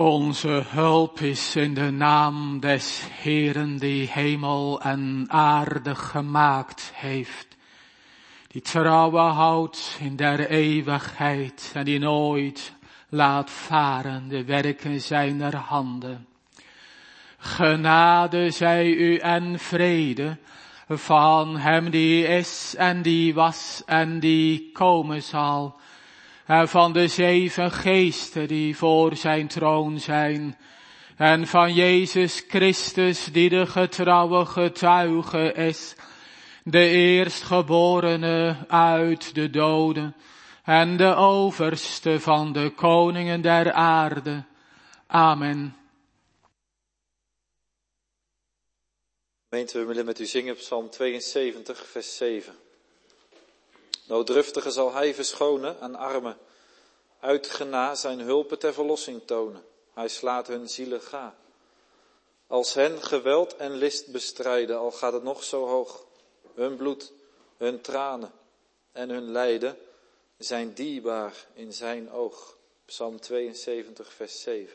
Onze hulp is in de naam des Heeren die hemel en aarde gemaakt heeft. Die trouwe houdt in der eeuwigheid en die nooit laat varen de werken zijner handen. Genade zij u en vrede van hem die is en die was en die komen zal. En van de 7 geesten die voor zijn troon zijn. En van Jezus Christus die de getrouwe getuige is. De eerstgeborene uit de doden. En de overste van de koningen der aarde. Amen. Gemeente, we willen met u zingen Psalm 72, vers 7. Nooddruftige zal hij verschonen aan armen. Uit gena zijn hulpen ter verlossing tonen. Hij slaat hun zielen ga. Als hen geweld en list bestrijden, al gaat het nog zo hoog. Hun bloed, hun tranen en hun lijden zijn dierbaar in zijn oog. Psalm 72, vers 7.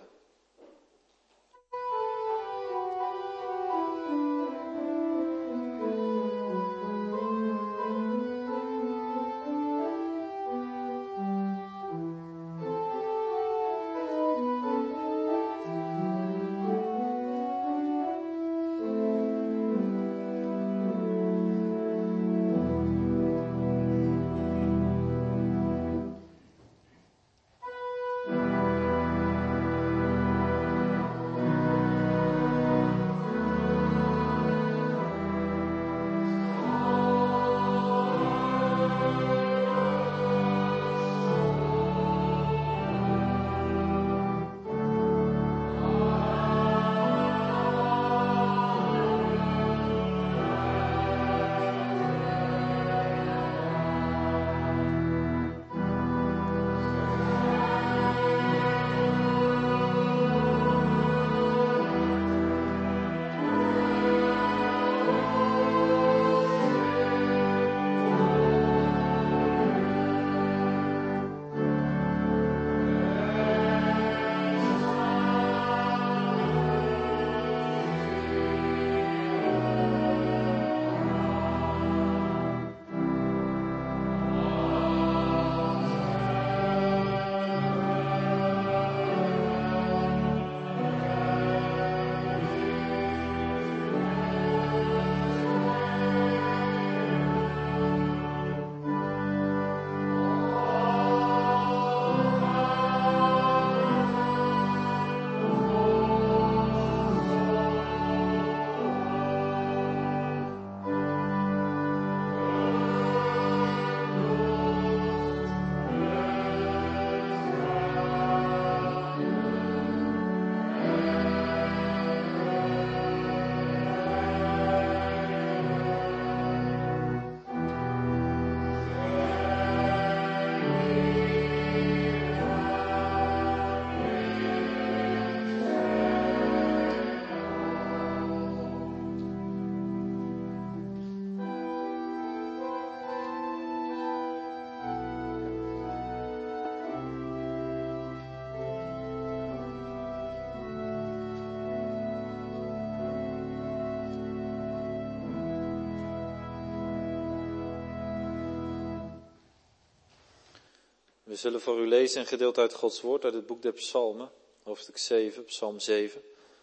We zullen voor u lezen een gedeelte uit Gods woord uit het boek der Psalmen, hoofdstuk 7, Psalm 7.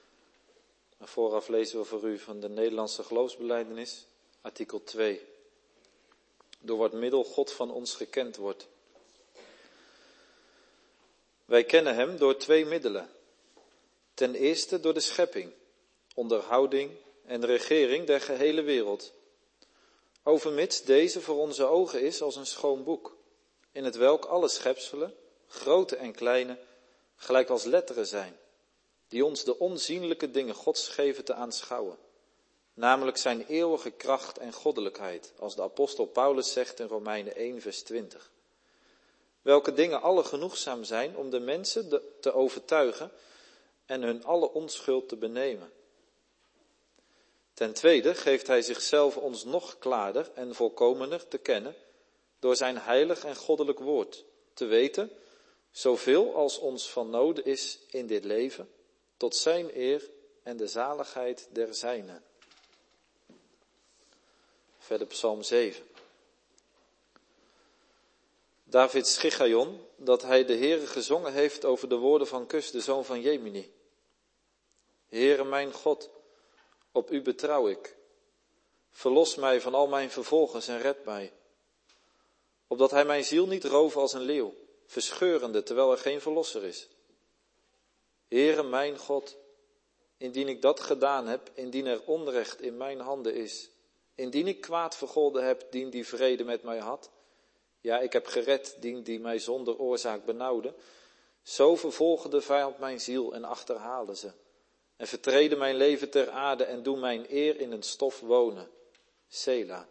En vooraf lezen we voor u van de Nederlandse geloofsbelijdenis, artikel 2. Door wat middel God van ons gekend wordt. Wij kennen hem door 2 middelen. Ten eerste door de schepping, onderhouding en regering der gehele wereld. Overmits deze voor onze ogen is als een schoon boek, in het welk alle schepselen, grote en kleine, gelijk als letteren zijn, die ons de onzienlijke dingen Gods geven te aanschouwen, namelijk zijn eeuwige kracht en goddelijkheid, als de apostel Paulus zegt in Romeinen 1 vers 20. Welke dingen alle genoegzaam zijn om de mensen te overtuigen en hun alle onschuld te benemen. Ten tweede geeft hij zichzelf ons nog klaarder en volkomener te kennen door zijn heilig en goddelijk woord, te weten zoveel als ons van noden is in dit leven, tot zijn eer en de zaligheid der zijnen. Verder Psalm 7. Davids Gichaion, dat hij de Heere gezongen heeft over de woorden van Kus, de zoon van Jemini. Heere mijn God, op u betrouw ik. Verlos mij van al mijn vervolgers en red mij. Opdat hij mijn ziel niet roven als een leeuw, verscheurende terwijl er geen verlosser is. Heere mijn God, indien ik dat gedaan heb, indien er onrecht in mijn handen is, indien ik kwaad vergolden heb, dien die vrede met mij had, ja, ik heb gered, dien die mij zonder oorzaak benauwde, zo vervolgen de vijand mijn ziel en achterhalen ze, en vertreden mijn leven ter aarde en doen mijn eer in een stof wonen. Sela.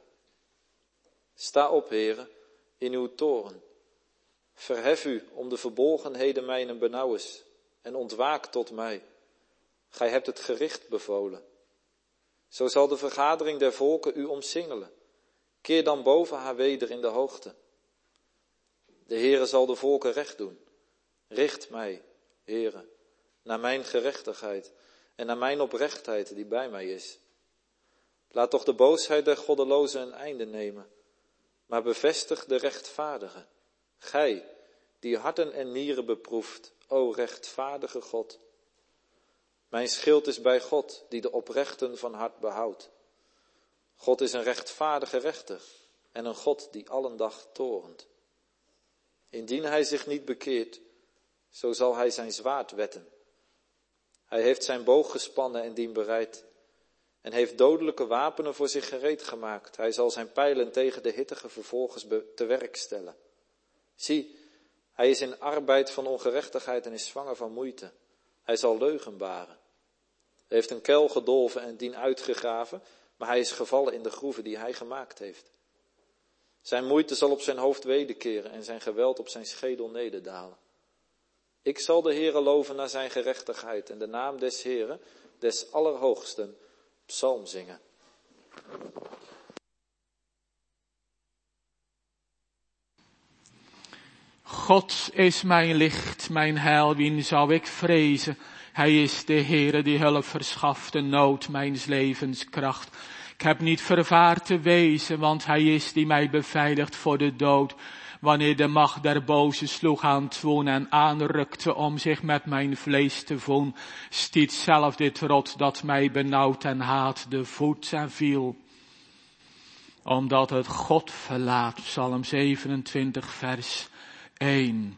Sta op, Heere, in uw toren. Verhef u om de verbolgenheden mijnen benauwens en ontwaak tot mij. Gij hebt het gericht bevolen. Zo zal de vergadering der volken u omsingelen. Keer dan boven haar weder in de hoogte. De Heere zal de volken recht doen. Richt mij, Heere, naar mijn gerechtigheid en naar mijn oprechtheid die bij mij is. Laat toch de boosheid der goddelozen een einde nemen, maar bevestig de rechtvaardige. Gij, die harten en nieren beproeft, o rechtvaardige God. Mijn schild is bij God, die de oprechten van hart behoudt. God is een rechtvaardige rechter en een God die allen dag torent. Indien hij zich niet bekeert, zo zal hij zijn zwaard wetten. Hij heeft zijn boog gespannen en dien bereid en heeft dodelijke wapenen voor zich gereed gemaakt. Hij zal zijn pijlen tegen de hittige vervolgers te werk stellen. Zie, hij is in arbeid van ongerechtigheid en is zwanger van moeite. Hij zal leugen baren. Hij heeft een kuil gedolven en dien uitgegraven, maar hij is gevallen in de groeven die hij gemaakt heeft. Zijn moeite zal op zijn hoofd wederkeren en zijn geweld op zijn schedel nederdalen. Ik zal de Heere loven naar zijn gerechtigheid en de naam des Heeren, des Allerhoogsten, psalm zingen. God is mijn licht, mijn heil, wien zou ik vrezen? Hij is de Heere die hulp verschaft, de nood mijns levens kracht. Ik heb niet vervaard te wezen, want hij is die mij beveiligt voor de dood. Wanneer de macht der boze sloeg aan twoen en aanrukte om zich met mijn vlees te voen, stiet zelf dit rot dat mij benauwd en haat de voet en viel. Omdat het God verlaat, Psalm 27 vers 1.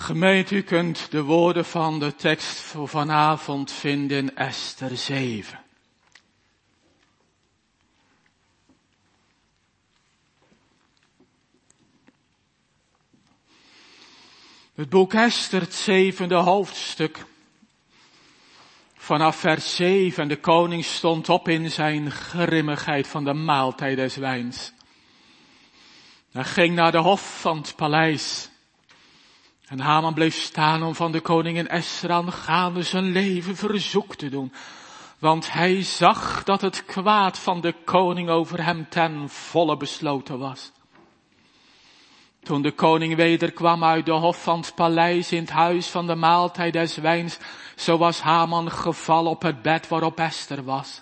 Gemeente, u kunt de woorden van de tekst voor vanavond vinden in Ester 7. Het boek Ester, het 7e hoofdstuk. Vanaf vers 7, de koning stond op in zijn grimmigheid van de maaltijd des wijns. Hij ging naar de hof van het paleis. En Haman bleef staan om van de koningin Ester aangaande zijn leven verzoek te doen. Want hij zag dat het kwaad van de koning over hem ten volle besloten was. Toen de koning wederkwam uit de hof van het paleis in het huis van de maaltijd des wijns, zo was Haman gevallen op het bed waarop Ester was.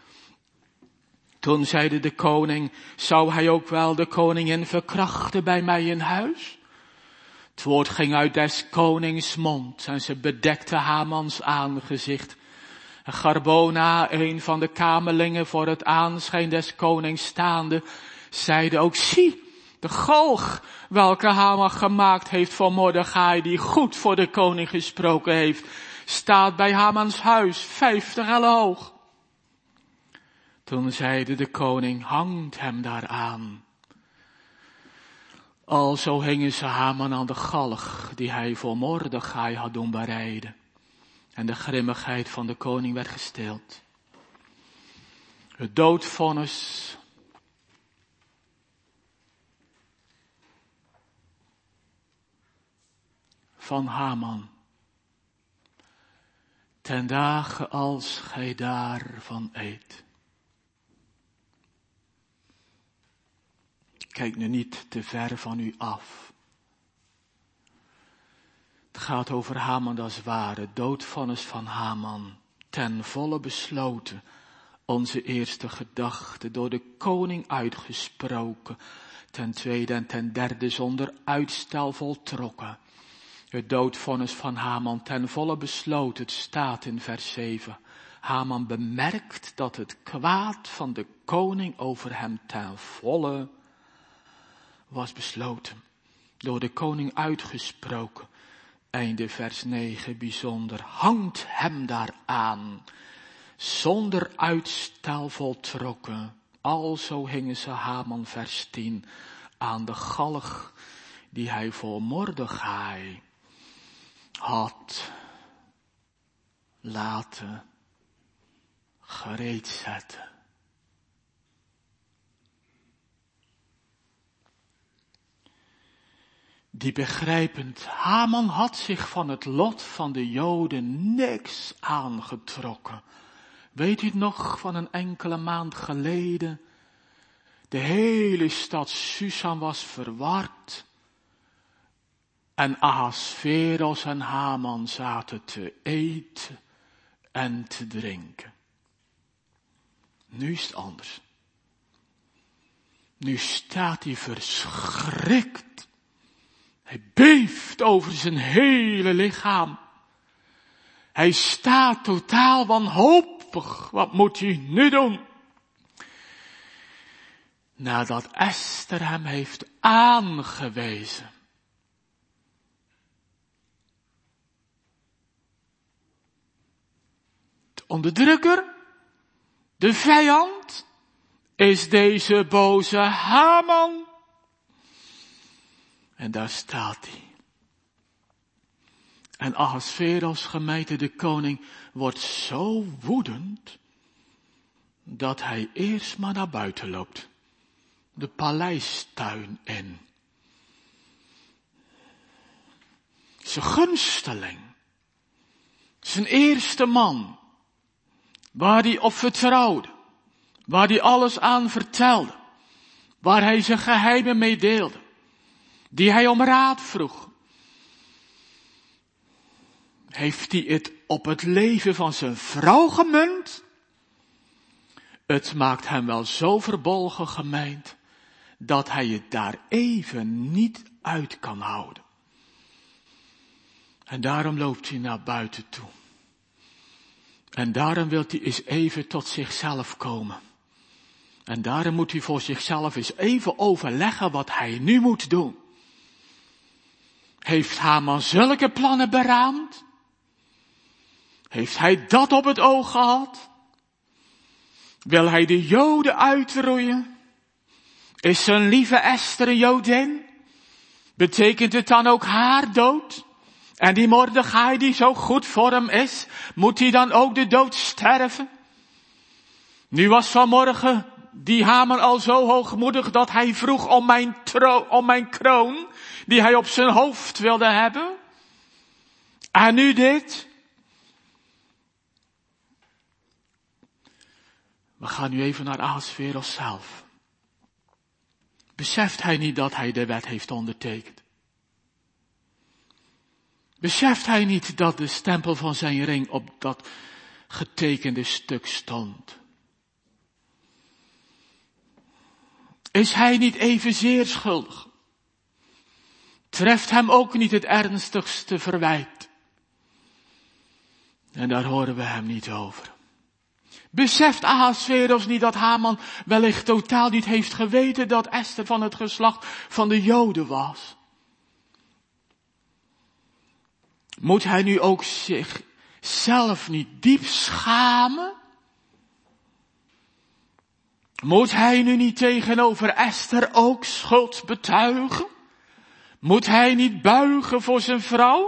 Toen zeide de koning, zou hij ook wel de koningin verkrachten bij mij in huis? Het woord ging uit des konings mond en ze bedekte Hamans aangezicht. En Garbona, een van de kamerlingen voor het aanschijn des konings staande, zeide ook, zie, de galg welke Haman gemaakt heeft voor Mordechai, die goed voor de koning gesproken heeft, staat bij Hamans huis, 50 ellen hoog. Toen zeide de koning, hangt hem daaraan. Alzo hingen ze Haman aan de galg die hij voor Mordechai had doen bereiden. En de grimmigheid van de koning werd gestild. Het doodvonnis van Haman. Ten dagen als gij daarvan eet. Kijk nu niet te ver van u af. Het gaat over Haman, dat is waar. Het doodvonnis van Haman. Ten volle besloten. Onze eerste gedachte. Door de koning uitgesproken. Ten tweede en ten derde zonder uitstel voltrokken. Het doodvonnis van Haman ten volle besloten. Het staat in vers 7. Haman bemerkt dat het kwaad van de koning over hem ten volle was besloten. Door de koning uitgesproken. Einde vers 9 bijzonder. Hangt hem daaraan. Zonder uitstel voltrokken. Alzo hingen ze Haman vers 10 aan de galg die hij voor Mordechai had laten gereed zetten. Die begrijpend, Haman had zich van het lot van de Joden niks aangetrokken. Weet u het nog van een enkele maand geleden? De hele stad Susan was verward. En Ahasveros en Haman zaten te eten en te drinken. Nu is het anders. Nu staat hij verschrikt. Hij beeft over zijn hele lichaam. Hij staat totaal wanhopig. Wat moet hij nu doen? Nadat Ester hem heeft aangewezen. De onderdrukker, de vijand, is deze boze Haman. En daar staat hij. En Ahasveros, gemeente de koning, wordt zo woedend, dat hij eerst maar naar buiten loopt. De paleistuin in. Zijn gunsteling. Zijn eerste man. Waar hij op vertrouwde. Waar hij alles aan vertelde. Waar hij zijn geheimen mee deelde. Die hij om raad vroeg. Heeft hij het op het leven van zijn vrouw gemunt? Het maakt hem wel zo verbolgen, gemeend, dat hij het daar even niet uit kan houden. En daarom loopt hij naar buiten toe. En daarom wil hij eens even tot zichzelf komen. En daarom moet hij voor zichzelf eens even overleggen wat hij nu moet doen. Heeft Haman zulke plannen beraamd? Heeft hij dat op het oog gehad? Wil hij de Joden uitroeien? Is zijn lieve Esther een Jodin? Betekent het dan ook haar dood? En die Mordechai die zo goed voor hem is, moet hij dan ook de dood sterven? Nu was vanmorgen die Haman al zo hoogmoedig dat hij vroeg om mijn kroon, die hij op zijn hoofd wilde hebben. En nu dit. We gaan nu even naar Ahasveros zelf. Beseft hij niet dat hij de wet heeft ondertekend? Beseft hij niet dat de stempel van zijn ring op dat getekende stuk stond? Is hij niet evenzeer schuldig? Treft hem ook niet het ernstigste verwijt? En daar horen we hem niet over. Beseft Ahasveros niet dat Haman wellicht totaal niet heeft geweten dat Esther van het geslacht van de Joden was? Moet hij nu ook zichzelf niet diep schamen? Moet hij nu niet tegenover Esther ook schuld betuigen? Moet hij niet buigen voor zijn vrouw?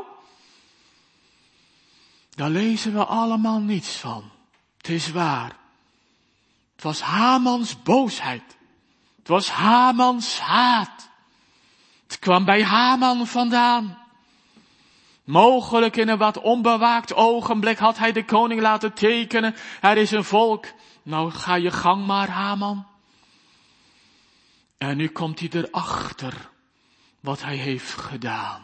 Daar lezen we allemaal niets van. Het is waar. Het was Hamans boosheid. Het was Hamans haat. Het kwam bij Haman vandaan. Mogelijk in een wat onbewaakt ogenblik had hij de koning laten tekenen. Er is een volk. Nou ga je gang maar, Haman. En nu komt hij erachter wat hij heeft gedaan.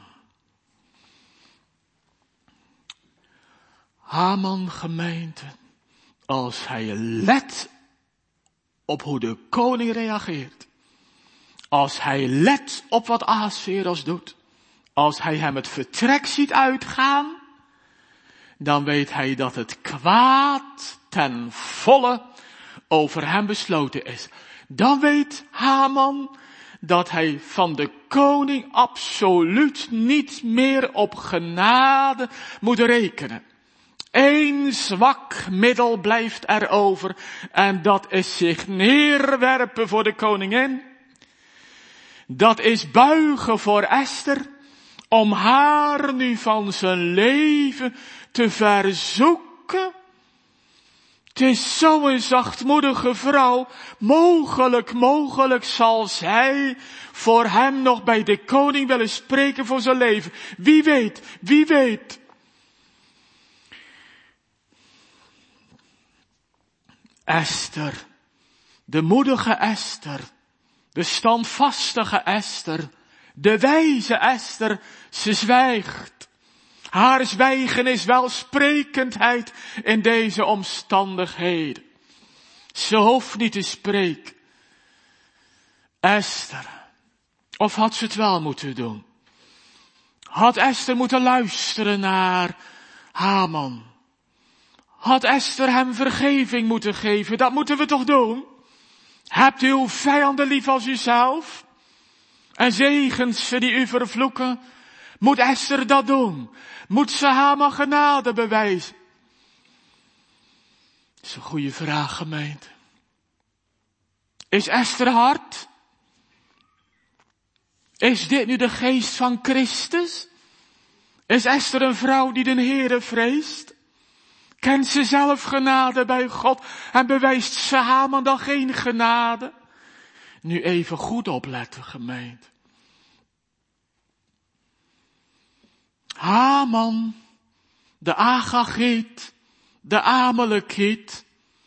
Haman, gemeente, als hij let op hoe de koning reageert. Als hij let op wat Ahasveros doet. Als hij hem het vertrek ziet uitgaan. Dan weet hij dat het kwaad ten volle over hem besloten is. Dan weet Haman dat hij van de koning absoluut niet meer op genade moet rekenen. Eén zwak middel blijft er over en dat is zich neerwerpen voor de koningin. Dat is buigen voor Esther om haar nu van zijn leven te verzoeken. Het is zo'n zachtmoedige vrouw. Mogelijk zal zij voor hem nog bij de koning willen spreken voor zijn leven. Wie weet. Esther, de moedige Esther, de standvastige Esther, de wijze Esther, ze zwijgt. Haar zwijgen is welsprekendheid in deze omstandigheden. Ze hoeft niet te spreken. Esther, of had ze het wel moeten doen? Had Esther moeten luisteren naar Haman? Had Esther hem vergeving moeten geven? Dat moeten we toch doen? Hebt u uw vijanden lief als uzelf? En zegens ze die u vervloeken? Moet Esther dat doen? Moet ze Haman genade bewijzen? Dat is een goede vraag, gemeente. Is Esther hard? Is dit nu de geest van Christus? Is Esther een vrouw die de Heere vreest? Kent ze zelf genade bij God en bewijst ze Haman dan geen genade? Nu even goed opletten, gemeente. Haman, de Agagiet, de Amalekiet,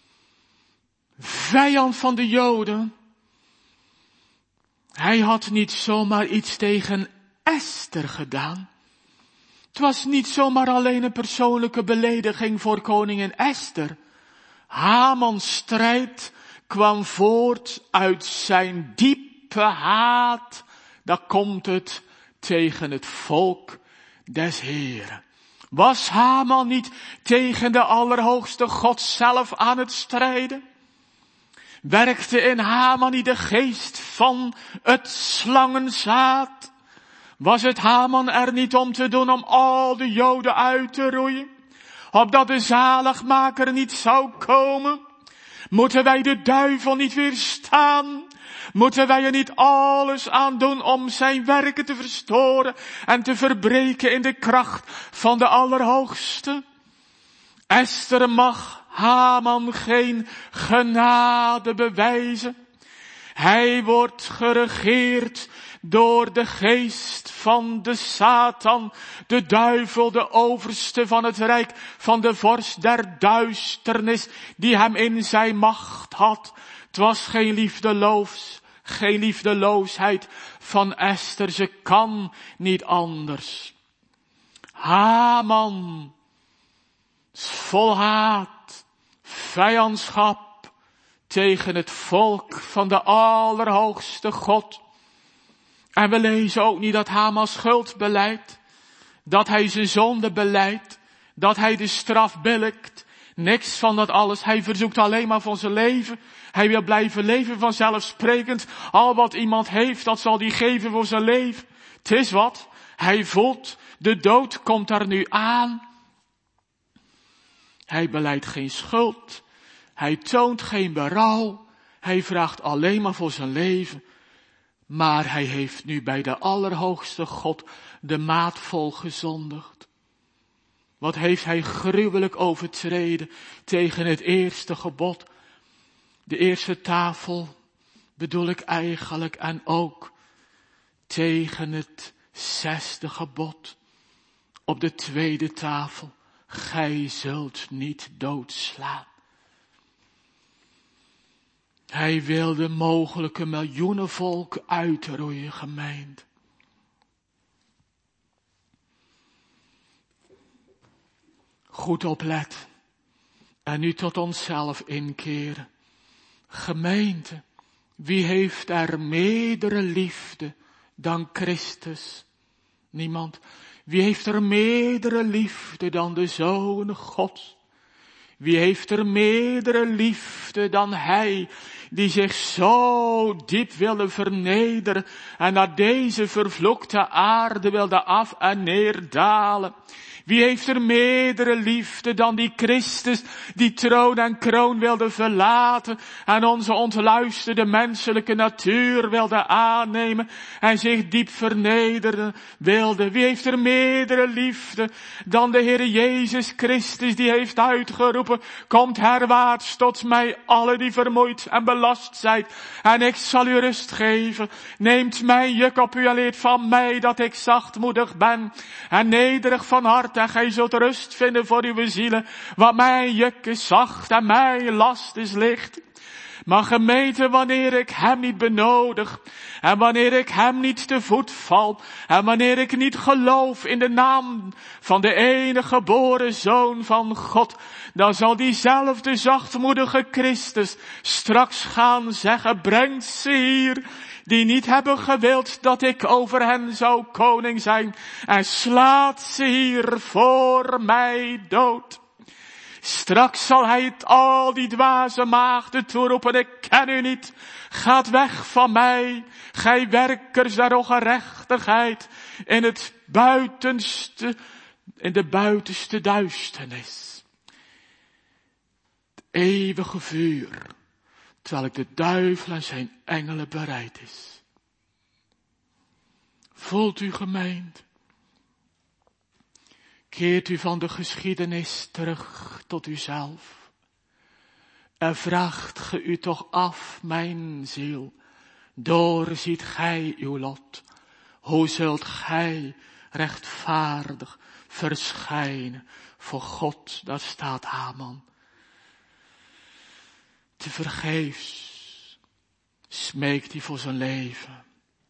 vijand van de Joden. Hij had niet zomaar iets tegen Esther gedaan. Het was niet zomaar alleen een persoonlijke belediging voor koningin Esther. Hamans strijd kwam voort uit zijn diepe haat. Daar komt het tegen het volk des Heeren. Was Haman niet tegen de Allerhoogste God zelf aan het strijden? Werkte in Haman niet de geest van het slangenzaad? Was het Haman er niet om te doen om al de Joden uit te roeien? Opdat de zaligmaker niet zou komen? Moeten wij de duivel niet weerstaan? Moeten wij er niet alles aan doen om zijn werken te verstoren en te verbreken in de kracht van de Allerhoogste? Esther mag Haman geen genade bewijzen. Hij wordt geregeerd door de geest van de Satan, de duivel, de overste van het rijk, van de vorst der duisternis, die hem in zijn macht had. Het was geen liefdeloosheid van Esther, ze kan niet anders. Haman is vol haat, vijandschap tegen het volk van de Allerhoogste God. En we lezen ook niet dat Haman schuld belijdt, dat hij zijn zonde belijdt, dat hij de straf billijkt. Niks van dat alles. Hij verzoekt alleen maar van zijn leven. Hij wil blijven leven vanzelfsprekend. Al wat iemand heeft, dat zal hij geven voor zijn leven. Het is wat. Hij voelt, de dood komt er nu aan. Hij belijdt geen schuld. Hij toont geen berouw. Hij vraagt alleen maar voor zijn leven. Maar hij heeft nu bij de Allerhoogste God de maat vol gezondigd. Wat heeft hij gruwelijk overtreden tegen het eerste gebod. De eerste tafel bedoel ik eigenlijk, en ook tegen het 6e gebod. Op de tweede tafel, gij zult niet doodslaan. Hij wilde mogelijke miljoenen volk uitroeien, gemeente. Goed opletten. En nu tot onszelf inkeren. Gemeente, wie heeft er meerdere liefde dan Christus? Niemand. Wie heeft er meerdere liefde dan de Zoon Gods? Wie heeft er meerdere liefde dan Hij, die zich zo diep wilde vernederen en naar deze vervloekte aarde wilde af en neerdalen? Wie heeft er meerdere liefde dan die Christus, die troon en kroon wilde verlaten en onze ontluisterde menselijke natuur wilde aannemen en zich diep vernederen wilde? Wie heeft er meerdere liefde dan de Heer Jezus Christus, die heeft uitgeroepen: komt herwaarts tot mij, alle die vermoeid en belast zijn, en ik zal u rust geven. Neemt mijn juk op u en leert van mij, dat ik zachtmoedig ben en nederig van hart, en gij zult rust vinden voor uw zielen. Want mijn juk is zacht en mijn last is licht. Maar gemeente, wanneer ik hem niet benodig, en wanneer ik hem niet te voet val, en wanneer ik niet geloof in de naam van de enige geboren Zoon van God, dan zal diezelfde zachtmoedige Christus straks gaan zeggen: brengt ze hier, die niet hebben gewild dat ik over hen zou koning zijn, en slaat ze hier voor mij dood. Straks zal hij het al die dwaze maagden toeroepen: ik ken u niet, gaat weg van mij, gij werkers der ongerechtigheid, in de buitenste duisternis. Het eeuwige vuur, terwijl ik de duivel en zijn engelen bereid is. Voelt u, gemeente? Keert u van de geschiedenis terug tot uzelf. En vraagt ge u toch af, mijn ziel, doorziet gij uw lot. Hoe zult gij rechtvaardig verschijnen voor God? Daar staat Haman. Te vergeefs smeekt hij voor zijn leven.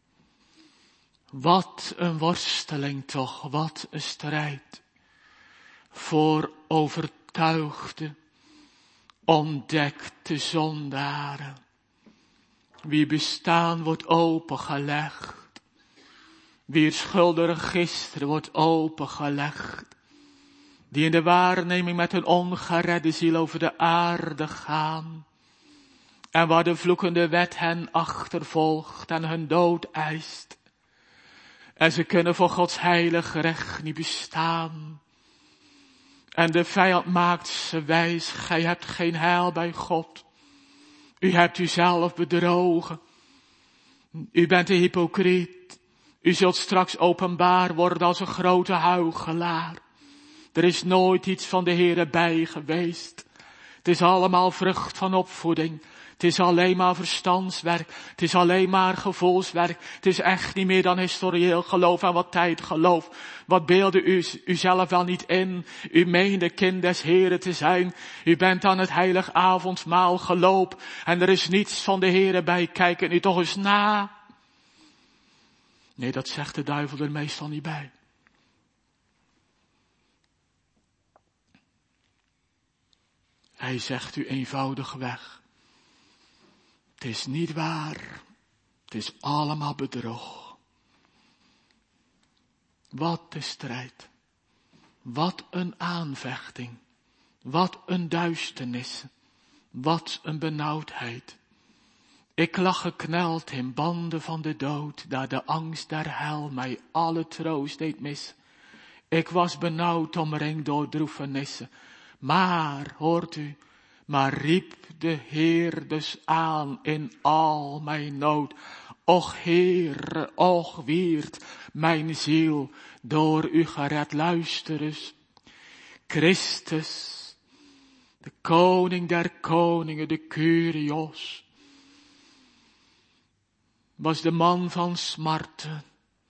Wat een worsteling toch, wat een strijd. Voor overtuigde, ontdekte zondaren. Wie bestaan wordt opengelegd. Wier schuldenregister wordt opengelegd. Die in de waarneming met een ongeredde ziel over de aarde gaan. En waar de vloekende wet hen achtervolgt en hun dood eist. En ze kunnen voor Gods heilig recht niet bestaan. En de vijand maakt ze wijs. Gij hebt geen heil bij God. U hebt uzelf bedrogen. U bent een hypocriet. U zult straks openbaar worden als een grote huichelaar. Er is nooit iets van de Heere bij geweest. Het is allemaal vrucht van opvoeding. Het is alleen maar verstandswerk. Het is alleen maar gevoelswerk. Het is echt niet meer dan historieel geloof en wat tijdgeloof. Wat beelde u uzelf wel niet in? U meende kind des Heren te zijn. U bent aan het heilig avondmaal gelopen. En er is niets van de Heren bij. Kijk het nu toch eens na. Nee, dat zegt de duivel er meestal niet bij. Hij zegt u eenvoudigweg. Het is niet waar. Het is allemaal bedrog. Wat een strijd. Wat een aanvechting. Wat een duisternis. Wat een benauwdheid. Ik lag gekneld in banden van de dood, daar de angst der hel mij alle troost deed missen. Ik was benauwd omringd door droefenissen. Maar, hoort u, maar riep de Heer dus aan in al mijn nood. Och Heer, och wierd mijn ziel door u gered. Luister eens. Christus, de koning der koningen, de Kyrios, was de man van smarten.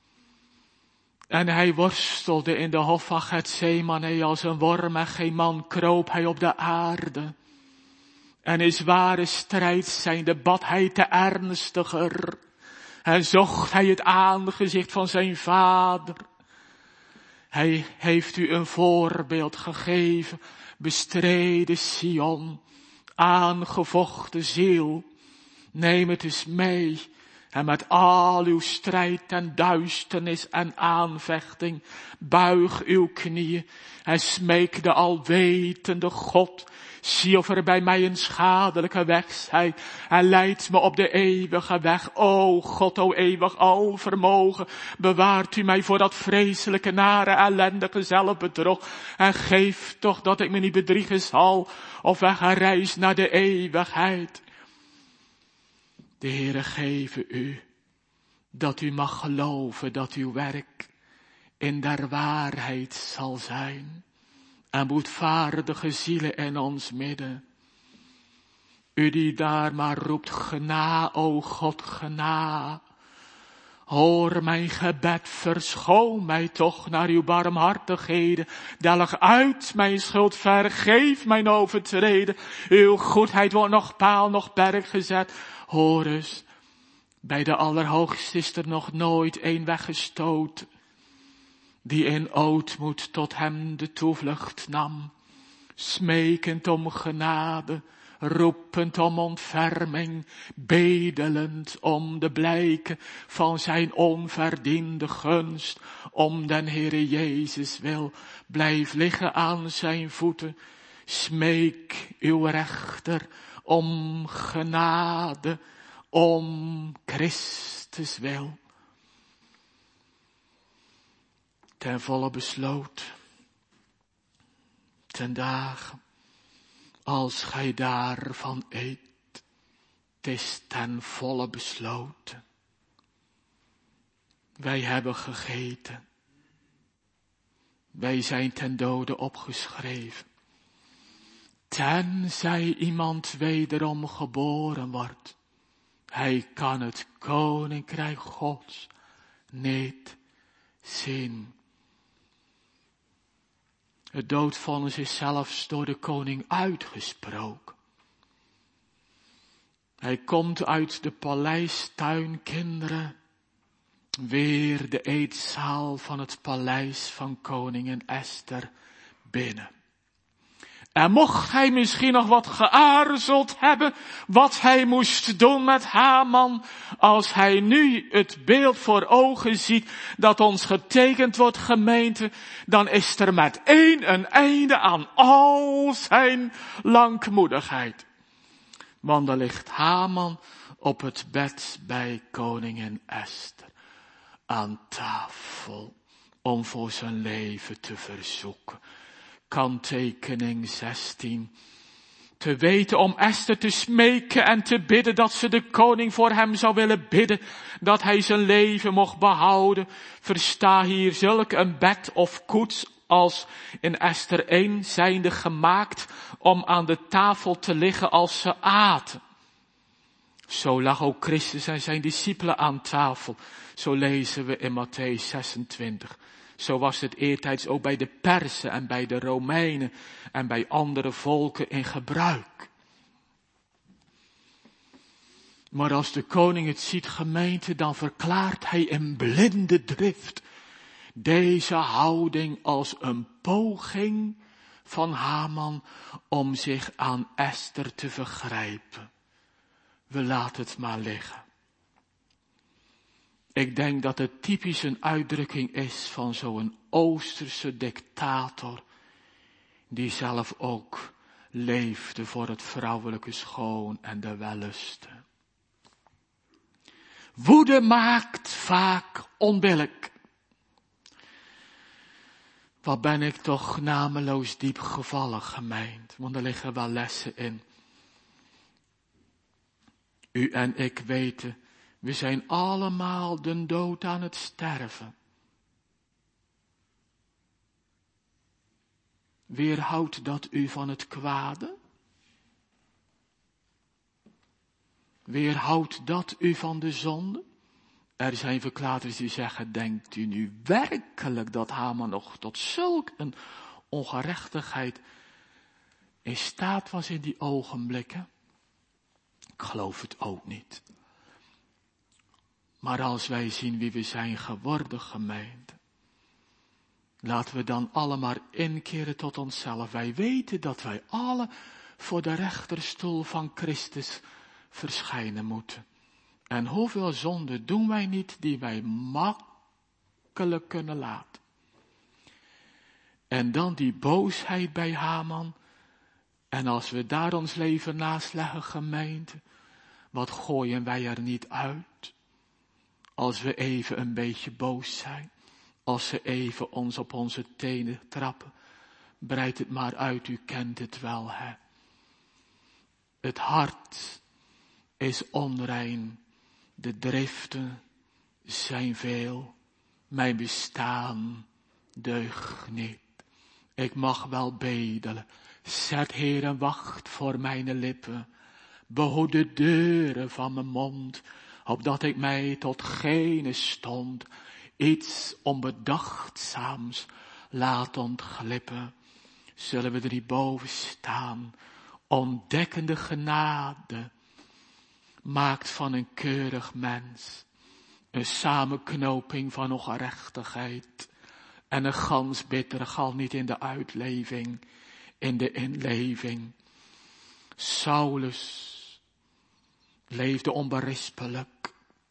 En hij worstelde in de hof van Getsemane als een worm en geen man kroop hij op de aarde. En in zware strijd zijnde bad hij te ernstiger. En zocht hij het aangezicht van zijn vader. Hij heeft u een voorbeeld gegeven. Bestreden Sion. Aangevochten ziel. Neem het eens mee. En met al uw strijd en duisternis en aanvechting, buig uw knieën en smeek de alwetende God. Zie of er bij mij een schadelijke weg zij en leidt me op de eeuwige weg. O God, o eeuwig alvermogen, bewaart u mij voor dat vreselijke, nare, ellendige zelfbedrog. En geef toch dat ik me niet bedriegen zal of weg een reis naar de eeuwigheid. De Heere geve u, dat u mag geloven dat uw werk in der waarheid zal zijn. En boetvaardige zielen in ons midden. U die daar maar roept, gena, o God, gena. Hoor mijn gebed, verschoon mij toch naar uw barmhartigheden. Delg uit mijn schuld, vergeef mijn overtreden. Uw goedheid wordt nog paal, nog berg gezet. Hoor eens, bij de Allerhoogste is er nog nooit een weggestoten, die in ootmoed tot hem de toevlucht nam, smekend om genade, roepend om ontferming, bedelend om de blijken van zijn onverdiende gunst, om den Heere Jezus wil, blijf liggen aan zijn voeten, smeek uw rechter om genade, om Christus wil. Ten volle besloot, ten dagen, als gij daarvan eet, het is ten volle besloten. Wij hebben gegeten, wij zijn ten dode opgeschreven. Tenzij iemand wederom geboren wordt, hij kan het koninkrijk Gods niet zien. Het doodvonnis is zelfs door de koning uitgesproken. Hij komt uit de paleistuin, kinderen, weer de eetzaal van het paleis van koningin Esther binnen. En mocht hij misschien nog wat geaarzeld hebben, wat hij moest doen met Haman, als hij nu het beeld voor ogen ziet dat ons getekend wordt, gemeente, dan is er met één een einde aan al zijn langmoedigheid. Want er ligt Haman op het bed bij koningin Esther. aan tafel om voor zijn leven te verzoeken. Kanttekening 16. Te weten om Esther te smeken en te bidden dat ze de koning voor hem zou willen bidden, dat hij zijn leven mocht behouden. Versta hier zulk een bed of koets als in Esther 1 zijnde gemaakt om aan de tafel te liggen als ze aten. Zo lag ook Christus en zijn discipelen aan tafel. Zo lezen we in Mattheüs 26. Zo was het eertijds ook bij de Persen en bij de Romeinen en bij andere volken in gebruik. Maar als de koning het ziet, gemeente, dan verklaart hij in blinde drift deze houding als een poging van Haman om zich aan Esther te vergrijpen. We laten het maar liggen. Ik denk dat het typisch een uitdrukking is van zo'n Oosterse dictator, die zelf ook leefde voor het vrouwelijke schoon en de wellusten. Woede maakt vaak onbillijk. Wat ben ik toch nameloos diep gevallen, gemeente, want er liggen wel lessen in. U en ik weten, we zijn allemaal de dood aan het sterven. Weerhoudt dat u van het kwade? Weerhoudt dat u van de zonde? Er zijn verklaarders die zeggen, denkt u nu werkelijk dat Haman nog tot zulk een ongerechtigheid in staat was in die ogenblikken? Ik geloof het ook niet. Maar als wij zien wie we zijn geworden, gemeente, laten we dan allemaal inkeren tot onszelf. Wij weten dat wij alle voor de rechterstoel van Christus verschijnen moeten. En hoeveel zonden doen wij niet die wij makkelijk kunnen laten. En dan die boosheid bij Haman. En als we daar ons leven naast leggen, gemeente, wat gooien wij er niet uit? Als we even een beetje boos zijn. Als ze even ons op onze tenen trappen. Breid het maar uit, u kent het wel, hè. Het hart is onrein. De driften zijn veel. Mijn bestaan deugt niet. Ik mag wel bedelen. Zet, Heer, een wacht voor mijn lippen. Behoed de deuren van mijn mond, opdat ik mij tot geen stond iets onbedachtzaams laat ontglippen. Zullen we er niet boven staan, ontdekkende genade maakt van een keurig mens een samenknoping van ongerechtigheid en een gans bittere gal niet in de uitleving, in de inleving. Saulus leefde onberispelijk.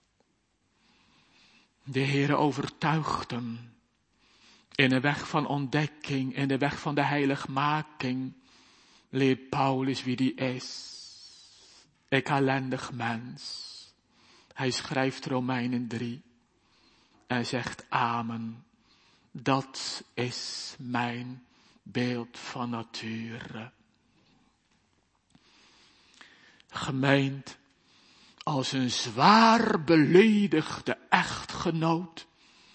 De Heere overtuigt hem in een weg van ontdekking, in de weg van de heiligmaking, leert Paulus wie die is. Ik ellendig mens. Hij schrijft Romeinen 3 en zegt amen. Dat is mijn beeld van nature. Gemeend als een zwaar beledigde echtgenoot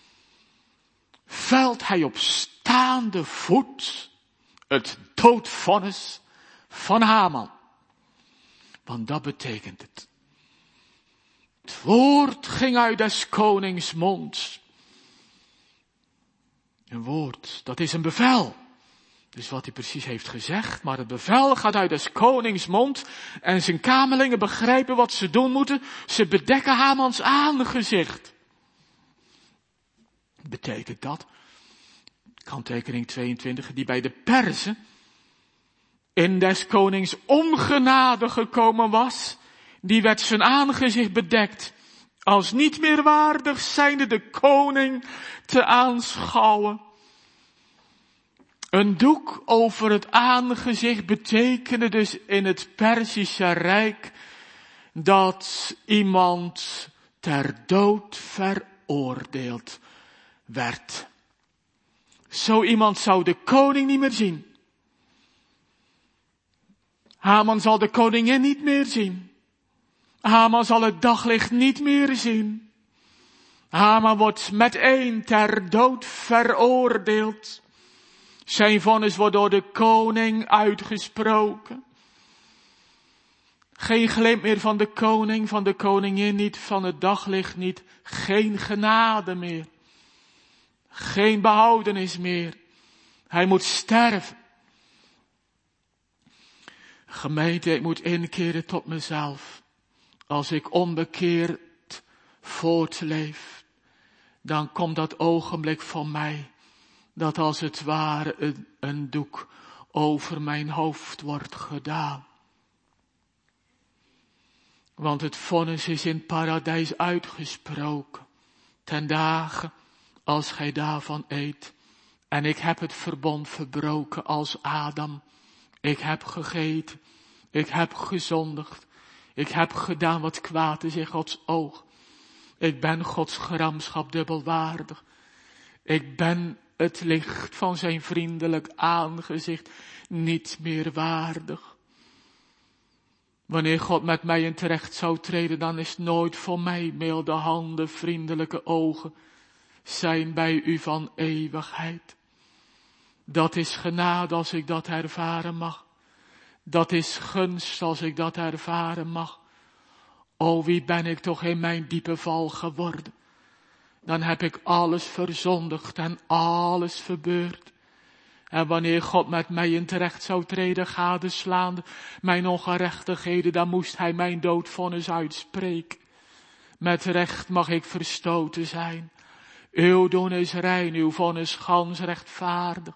velt hij op staande voet het doodvonnis van Haman. Want dat betekent het. Het woord ging uit des konings mond. Een woord, dat is een bevel. Dus wat hij precies heeft gezegd, maar het bevel gaat uit des konings mond en zijn kamerlingen begrijpen wat ze doen moeten. Ze bedekken Hamans aangezicht. Betekent dat, kanttekening 22, die bij de Perzen in des konings ongenade gekomen was, die werd zijn aangezicht bedekt, als niet meer waardig zijnde de koning te aanschouwen. Een doek over het aangezicht betekende dus in het Perzische Rijk dat iemand ter dood veroordeeld veroordeeld werd. Zo iemand zou de koning niet meer zien. Haman zal de koningin niet meer zien. Haman zal het daglicht niet meer zien. Haman wordt meteen ter dood veroordeeld. Zijn vonnis wordt door de koning uitgesproken. Geen glimp meer van de koning, van de koningin niet, van het daglicht niet. Geen genade meer. Geen behoudenis meer. Hij moet sterven. Gemeente, ik moet inkeren tot mezelf. Als ik onbekeerd voortleef, dan komt dat ogenblik van mij, dat als het ware een doek over mijn hoofd wordt gedaan. Want het vonnis is in het paradijs uitgesproken. Ten dagen als gij daarvan eet. En ik heb het verbond verbroken als Adam. Ik heb gegeten. Ik heb gezondigd. Ik heb gedaan wat kwaad is in Gods oog. Ik ben Gods gramschap dubbelwaardig. Ik ben het licht van zijn vriendelijk aangezicht niet meer waardig. Wanneer God met mij in terecht zou treden, dan is nooit voor mij milde handen, vriendelijke ogen zijn bij u van eeuwigheid. Dat is genade als ik dat ervaren mag. Dat is gunst als ik dat ervaren mag. O, wie ben ik toch in mijn diepe val geworden. Dan heb ik alles verzondigd en alles verbeurd. En wanneer God met mij in terecht zou treden, gadeslaande mijn ongerechtigheden, dan moest hij mijn doodvonnis uitspreken. Met recht mag ik verstoten zijn. Uw doen is rein, uw vonnis gans rechtvaardig.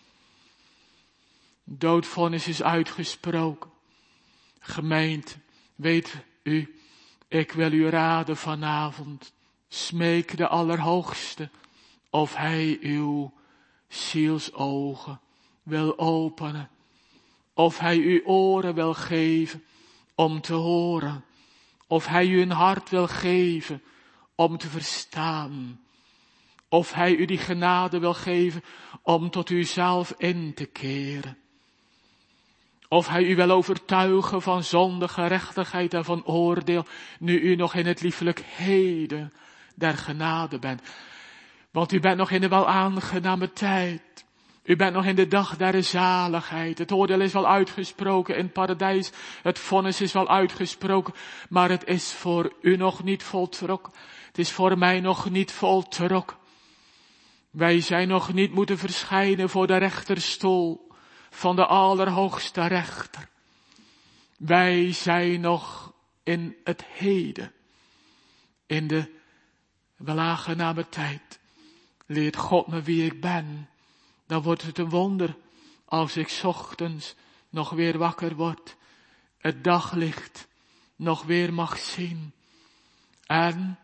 Doodvonnis is uitgesproken. Gemeente, weet u, ik wil u raden vanavond. Smeek de Allerhoogste of hij uw zielsogen wil openen. Of hij u oren wil geven om te horen. Of hij u een hart wil geven om te verstaan. Of hij u die genade wil geven om tot uzelf in te keren. Of hij u wil overtuigen van zonde, gerechtigheid en van oordeel, nu u nog in het liefelijk heden der genade bent. Want u bent nog in de wel aangename tijd. U bent nog in de dag der zaligheid. Het oordeel is wel uitgesproken in het paradijs. Het vonnis is wel uitgesproken. Maar het is voor u nog niet voltrokken. Het is voor mij nog niet voltrokken. Wij zijn nog niet moeten verschijnen voor de rechterstoel van de Allerhoogste Rechter. Wij zijn nog in het heden. In de welaangename tijd. Leert God me wie ik ben. Dan wordt het een wonder als ik 's ochtends nog weer wakker word. Het daglicht nog weer mag zien. En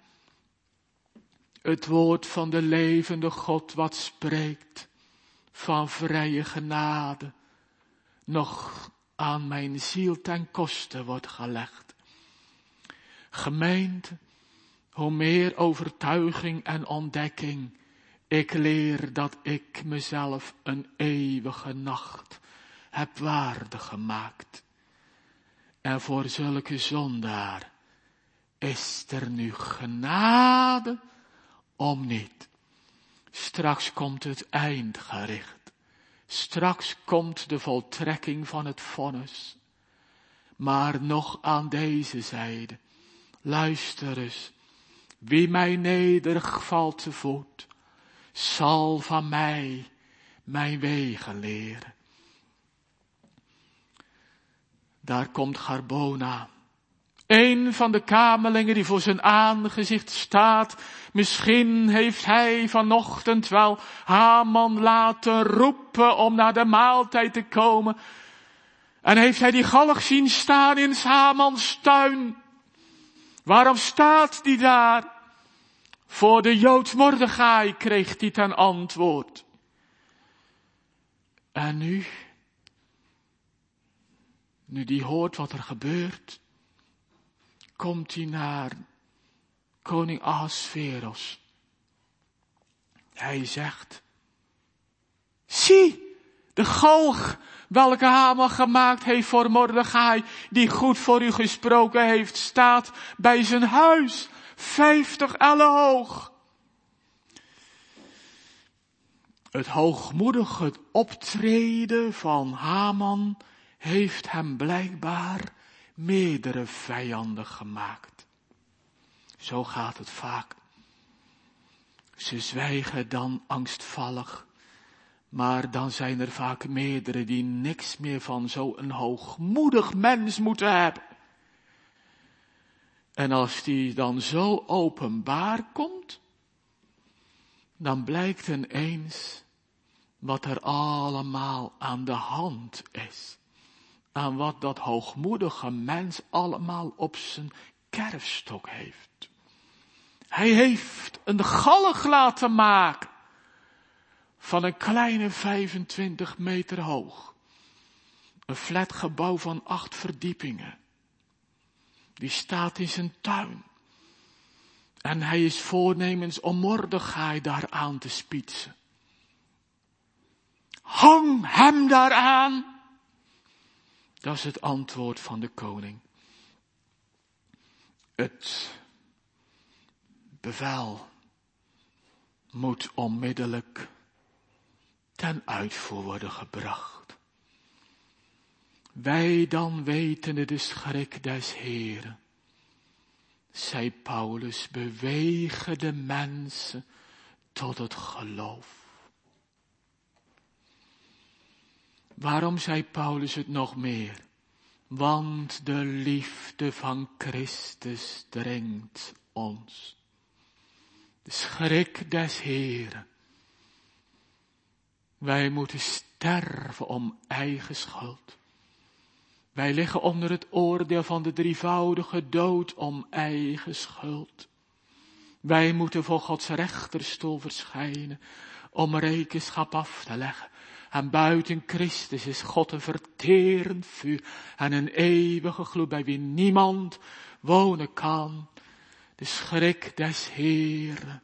het woord van de levende God wat spreekt van vrije genade nog aan mijn ziel ten koste wordt gelegd. Gemeente, hoe meer overtuiging en ontdekking ik leer dat ik mezelf een eeuwige nacht heb waardig gemaakt. En voor zulke zondaar is er nu genade om niet. Straks komt het eindgericht. Straks komt de voltrekking van het vonnis. Maar nog aan deze zijde, luister eens. Wie mij nederig valt te voet, zal van mij mijn wegen leren. Daar komt Garbona. Een van de kamelingen die voor zijn aangezicht staat. Misschien heeft hij vanochtend wel Haman laten roepen om naar de maaltijd te komen. En heeft hij die galg zien staan in Hamans tuin. Waarom staat die daar? Voor de Jood Mordechai kreeg hij ten antwoord. En nu die hoort wat er gebeurt, komt hij naar koning Ahasveros. Hij zegt, zie, de galg welke Haman gemaakt heeft voor Mordechai, die goed voor u gesproken heeft, staat bij zijn huis, 50 ellen hoog. Het hoogmoedige optreden van Haman heeft hem blijkbaar meerdere vijanden gemaakt. Zo gaat het vaak. Ze zwijgen dan angstvallig, maar dan zijn er vaak meerdere die niks meer van zo'n hoogmoedig mens moeten hebben. En als die dan zo openbaar komt, dan blijkt ineens wat er allemaal aan de hand is. Aan wat dat hoogmoedige mens allemaal op zijn kerfstok heeft. Hij heeft een galg laten maken van een kleine 25 meter hoog. Een flatgebouw van 8 verdiepingen. Die staat in zijn tuin. En hij is voornemens om Mordechai daaraan te spietsen. Hang hem daaraan. Dat is het antwoord van de koning. Het bevel moet onmiddellijk ten uitvoer worden gebracht. Wij dan wetende de schrik des Heren, zei Paulus, bewegen de mensen tot het geloof. Waarom zei Paulus het nog meer? Want de liefde van Christus dringt ons. De schrik des Heren. Wij moeten sterven om eigen schuld. Wij liggen onder het oordeel van de drievoudige dood om eigen schuld. Wij moeten voor Gods rechterstoel verschijnen om rekenschap af te leggen. En buiten Christus is God een verterend vuur en een eeuwige gloed bij wie niemand wonen kan. De schrik des Heren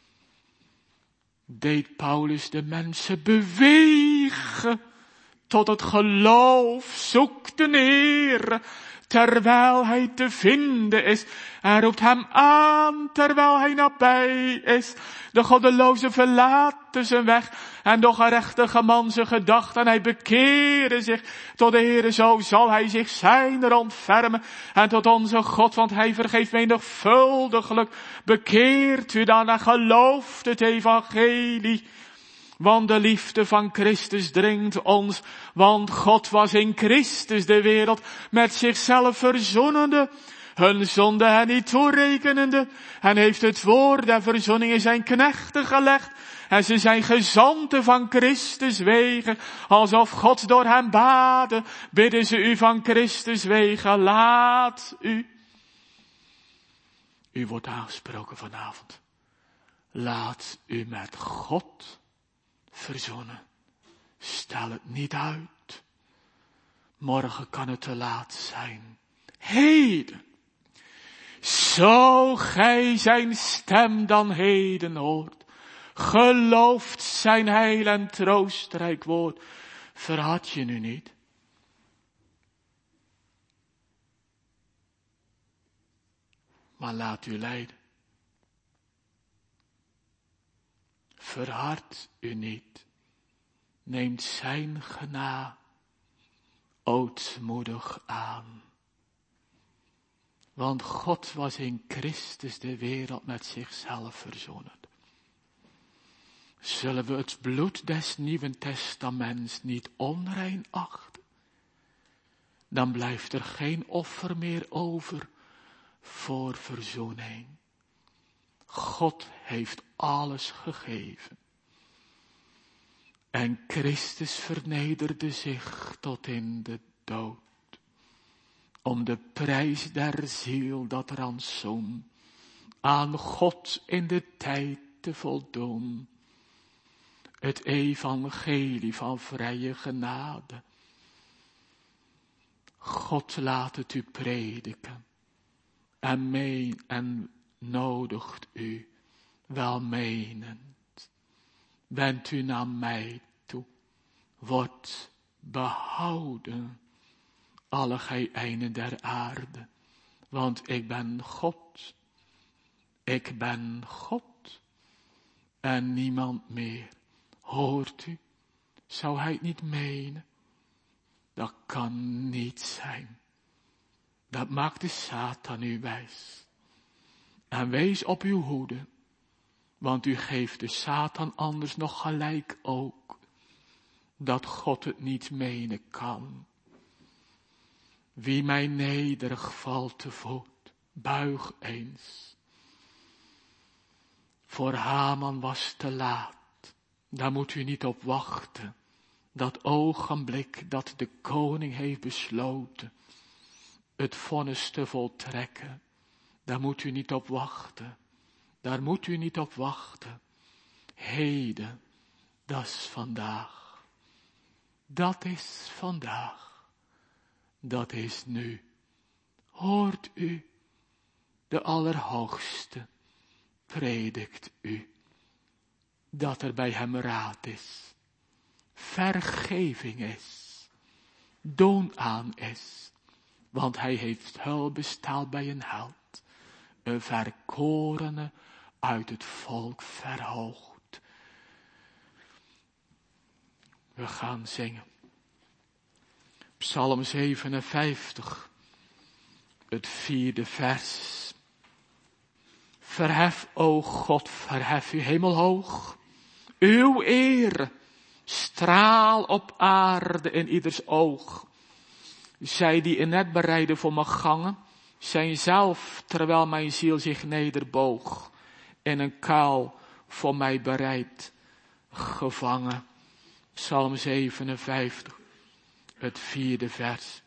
deed Paulus de mensen bewegen tot het geloof. Zoek de Heer terwijl hij te vinden is. En roept hem aan terwijl hij nabij is. De goddeloze verlaten zijn weg en de gerechtige man zijn gedachten. En hij bekeerde zich tot de Heere, zo zal hij zich zijner ontfermen. En tot onze God, want hij vergeeft menigvuldiglijk. Bekeert u dan en gelooft het evangelie. Want de liefde van Christus dringt ons, want God was in Christus de wereld met zichzelf verzoenende, hun zonde hen niet toerekenende, en heeft het woord der verzoening in zijn knechten gelegd, en ze zijn gezanten van Christus wegen, alsof God door hen bade, bidden ze u van Christus wegen, laat u. U wordt aangesproken vanavond. Laat u met God verzoenen. Stel het niet uit. Morgen kan het te laat zijn. Heden. Zo gij zijn stem dan heden hoort. Gelooft zijn heil en troostrijk woord. Verhard je nu niet. Maar laat u leiden. Verhard u niet. Neemt zijn genade ootmoedig aan. Want God was in Christus de wereld met zichzelf verzoenen. Zullen we het bloed des Nieuwen Testaments niet onrein achten? Dan blijft er geen offer meer over voor verzoening. God heeft alles gegeven. En Christus vernederde zich tot in de dood. Om de prijs der ziel dat rantsoen aan God in de tijd te voldoen. Het evangelie van vrije genade. God laat het u prediken. En nodigt u welmenend Wend u naar mij toe. Word behouden, alle gij einden der aarde. Want ik ben God. Ik ben God. En niemand meer. Hoort u? Zou hij het niet menen? Dat kan niet zijn. Dat maakt de Satan u wijs. En wees op uw hoede. Want u geeft de Satan anders nog gelijk ook. Dat God het niet menen kan. Wie mij nederig valt te voet, buig eens. Voor Haman was te laat. Daar moet u niet op wachten. Dat ogenblik dat de koning heeft besloten het vonnis te voltrekken. Daar moet u niet op wachten. Daar moet u niet op wachten. Heden, dat is vandaag. Dat is vandaag. Dat is nu. Hoort u, de Allerhoogste predikt u, dat er bij hem raad is, vergeving is, doon aan is, want hij heeft hulp bestaald bij een held, een verkorene uit het volk verhoogd. We gaan zingen. Psalm 57, het 4e vers. Verhef, o God, verhef u hemelhoog. Uw eer straal op aarde in ieders oog. Zij die in net bereiden voor mijn gangen, zijn zelf, terwijl mijn ziel zich nederboog, in een kuil voor mij bereid gevangen. Psalm 57, het 4e vers.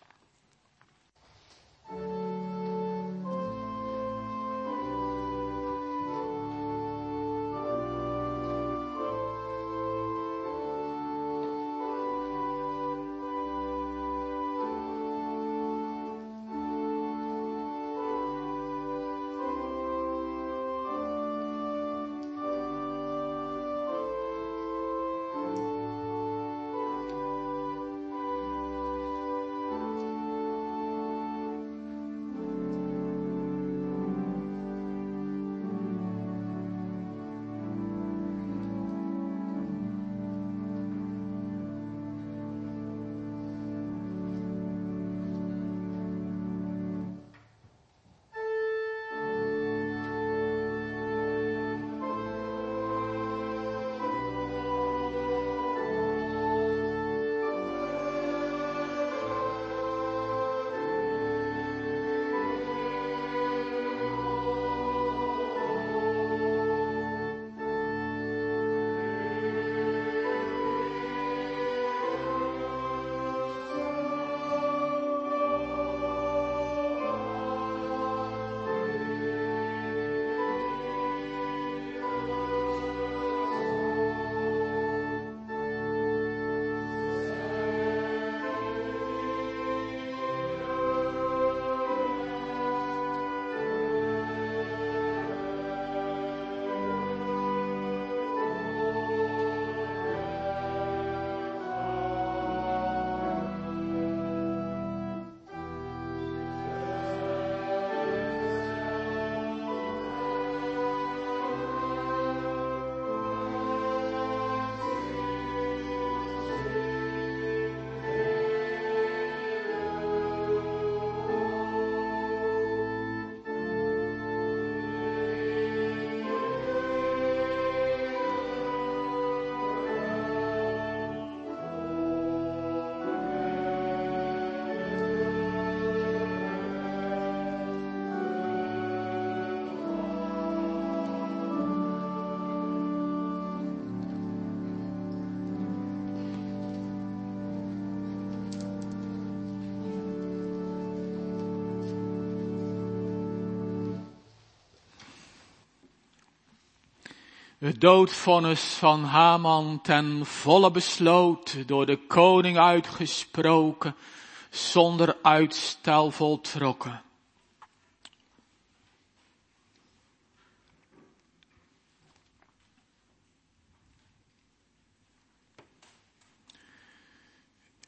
Het doodvonnis van Haman ten volle besloten, door de koning uitgesproken, zonder uitstel voltrokken.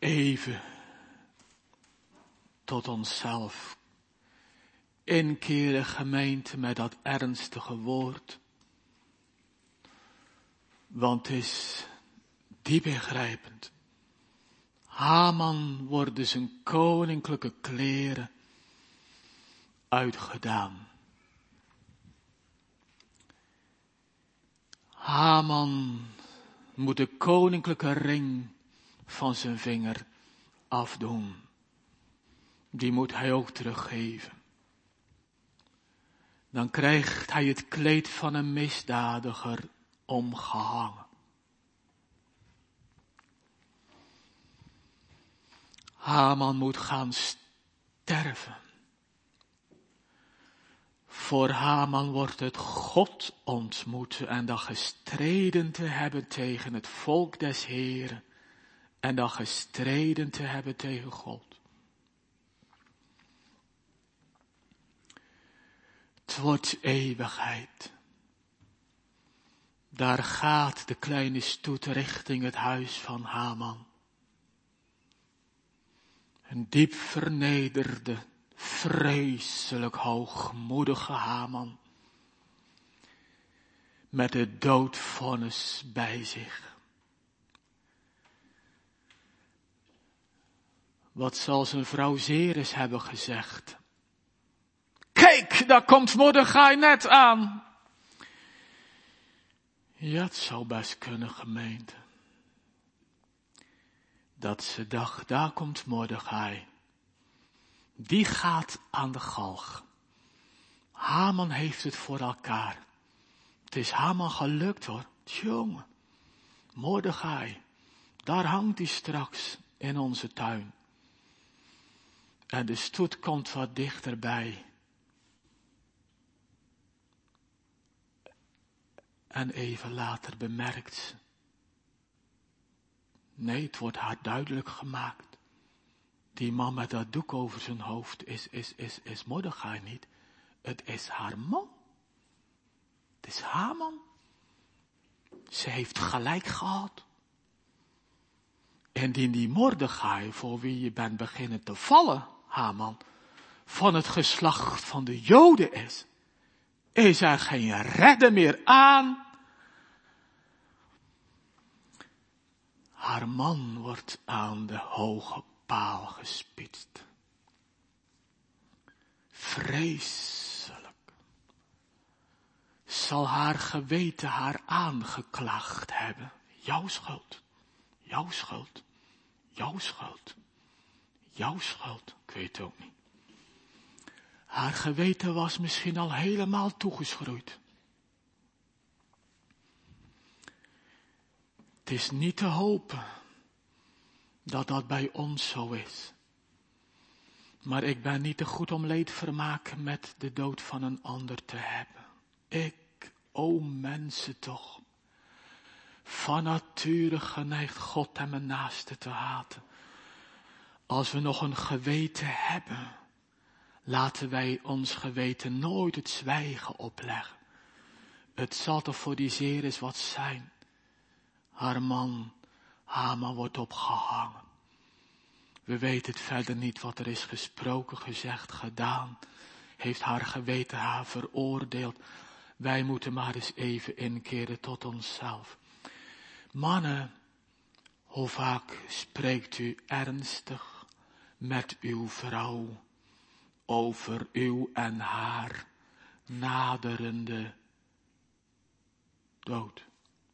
Even tot onszelf. Inkeren, gemeente, met dat ernstige woord. Want het is diep ingrijpend. Haman worden zijn koninklijke kleren uitgedaan. Haman moet de koninklijke ring van zijn vinger afdoen. Die moet hij ook teruggeven. Dan krijgt hij het kleed van een misdadiger omgehangen. Haman moet gaan sterven. Voor Haman wordt het God ontmoeten en dat gestreden te hebben tegen het volk des Heren en dat gestreden te hebben tegen God. Het wordt eeuwigheid. Daar gaat de kleine stoet richting het huis van Haman. Een diep vernederde, vreselijk hoogmoedige Haman. Met het doodvonnis bij zich. Wat zal zijn vrouw Zeres hebben gezegd? Kijk, daar komt Mordechai net aan. Ja, het zou best kunnen, gemeente. Dat ze dacht, daar komt Mordechai. Die gaat aan de galg. Haman heeft het voor elkaar. Het is Haman gelukt hoor. Jongen, Mordechai, daar hangt hij straks in onze tuin. En de stoet komt wat dichterbij. En even later bemerkt ze. Nee, het wordt haar duidelijk gemaakt. Die man met dat doek over zijn hoofd is Mordechai niet. Het is haar man. Het is Haman. Ze heeft gelijk gehad. En die Mordechai, voor wie je bent beginnen te vallen, Haman, van het geslacht van de Joden is er geen redder meer aan. Haar man wordt aan de hoge paal gespitst. Vreselijk. Zal haar geweten haar aangeklaagd hebben. Jouw schuld. Jouw schuld. Jouw schuld. Jouw schuld. Ik weet het ook niet. Haar geweten was misschien al helemaal toegeschroeid. Het is niet te hopen dat dat bij ons zo is. Maar ik ben niet te goed om leedvermaak met de dood van een ander te hebben. O mensen toch. Van nature geneigd God en mijn naaste te haten. Als we nog een geweten hebben, laten wij ons geweten nooit het zwijgen opleggen. Het zal toch voor die Zeres wat zijn. Haar man, Haman, wordt opgehangen. We weten het verder niet wat er is gesproken, gezegd, gedaan. Heeft haar geweten haar veroordeeld. Wij moeten maar eens even inkeren tot onszelf. Mannen, hoe vaak spreekt u ernstig met uw vrouw over uw en haar naderende dood?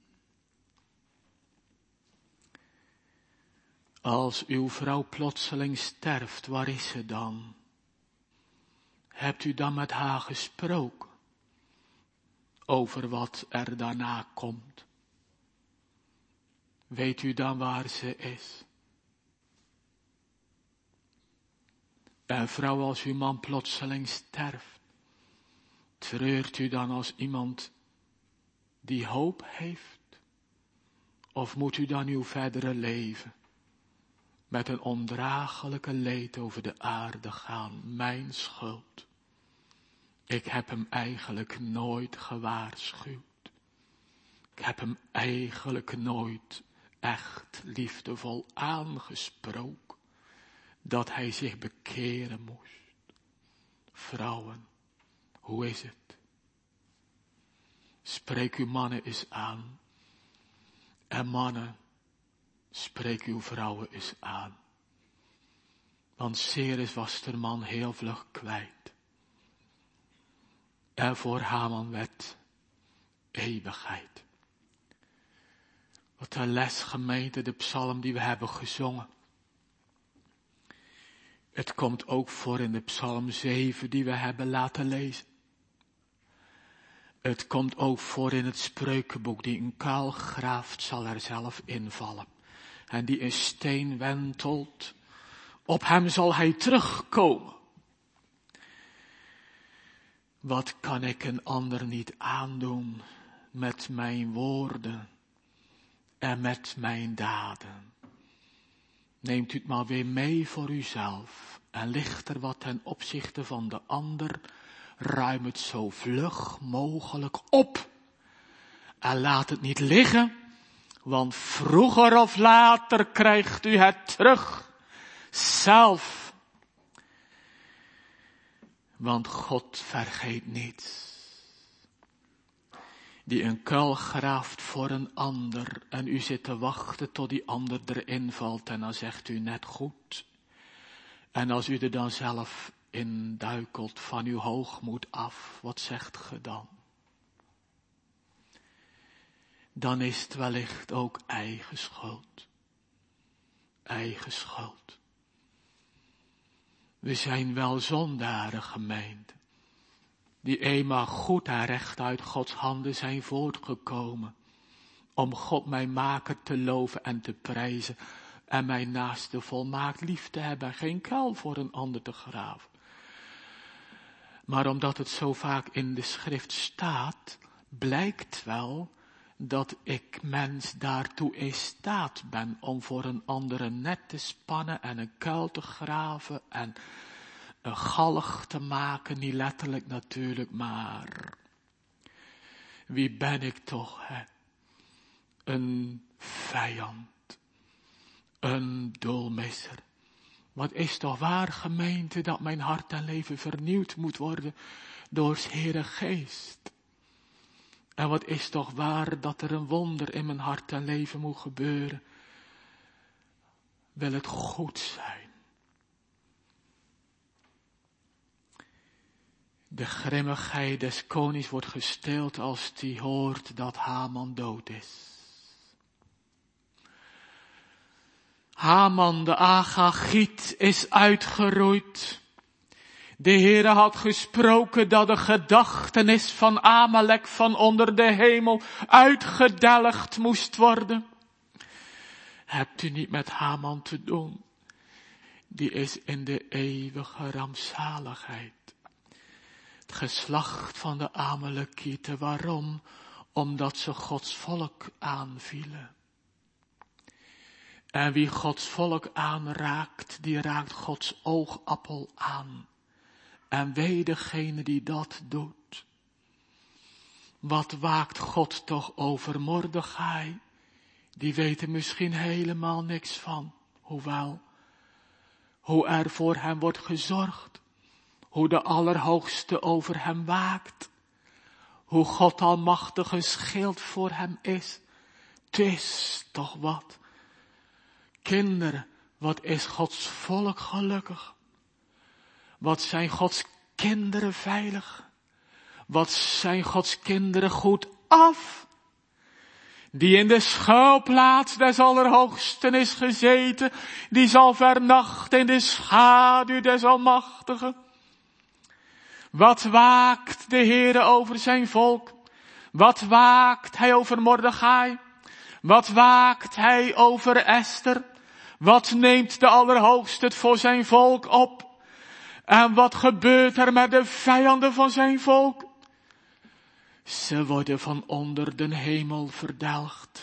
Als uw vrouw plotseling sterft, waar is ze dan? Hebt u dan met haar gesproken over wat er daarna komt? Weet u dan waar ze is? En vrouw, als uw man plotseling sterft, treurt u dan als iemand die hoop heeft? Of moet u dan uw verdere leven met een ondraaglijke leed over de aarde gaan? Mijn schuld. Ik heb hem eigenlijk nooit gewaarschuwd. Ik heb hem eigenlijk nooit echt liefdevol aangesproken dat hij zich bekeren moest. Vrouwen, hoe is het? Spreek uw mannen eens aan. En mannen, spreek uw vrouwen eens aan. Want Ceres was de man heel vlug kwijt. En voor Haman werd eeuwigheid. Wat een les, gemeente, de psalm die we hebben gezongen. Het komt ook voor in de psalm 7 die we hebben laten lezen. Het komt ook voor in het spreukenboek, die een kuil graaft zal er zelf invallen. En die een steen wentelt, op hem zal hij terugkomen. Wat kan ik een ander niet aandoen met mijn woorden en met mijn daden? Neemt u het maar weer mee voor uzelf en licht er wat ten opzichte van de ander. Ruim het zo vlug mogelijk op. En laat het niet liggen, want vroeger of later krijgt u het terug. Zelf. Want God vergeet niets. Die een kuil graaft voor een ander en u zit te wachten tot die ander erin valt en dan zegt u net goed. En als u er dan zelf in duikelt van uw hoogmoed af, wat zegt ge dan? Dan is het wellicht ook eigen schuld. Eigen schuld. We zijn wel zondaren, gemeente, die eenmaal goed en recht uit Gods handen zijn voortgekomen, om God mijn maker te loven en te prijzen, en mijn naaste volmaakt lief te hebben, geen kuil voor een ander te graven. Maar omdat het zo vaak in de schrift staat, blijkt wel dat ik mens daartoe in staat ben om voor een ander een net te spannen en een kuil te graven en een galg te maken, niet letterlijk natuurlijk, maar wie ben ik toch, hè? Een vijand, een doelmisser. Wat is toch waar, gemeente, dat mijn hart en leven vernieuwd moet worden door 's Heere Geest. En wat is toch waar dat er een wonder in mijn hart en leven moet gebeuren. Wil het goed zijn. De grimmigheid des konings wordt gestild als die hoort dat Haman dood is. Haman de Agagiet is uitgeroeid. De Heere had gesproken dat de gedachtenis van Amalek van onder de hemel uitgedelgd moest worden. Hebt u niet met Haman te doen? Die is in de eeuwige rampzaligheid. Het geslacht van de Amalekieten. Waarom? Omdat ze Gods volk aanvielen. En wie Gods volk aanraakt, die raakt Gods oogappel aan. En wee degene die dat doet. Wat waakt God toch over Mordechai? Die weet er misschien helemaal niks van. Hoewel, hoe er voor hem wordt gezorgd. Hoe de Allerhoogste over hem waakt. Hoe God almachtig een schild voor hem is. Het is toch wat. Kinderen, wat is Gods volk gelukkig. Wat zijn Gods kinderen veilig. Wat zijn Gods kinderen goed af. Die in de schuilplaats des Allerhoogsten is gezeten. Die zal vernachten in de schaduw des Almachtigen. Wat waakt de Heere over zijn volk? Wat waakt hij over Mordechai? Wat waakt hij over Esther? Wat neemt de Allerhoogste het voor zijn volk op? En wat gebeurt er met de vijanden van zijn volk? Ze worden van onder de hemel verdelgd.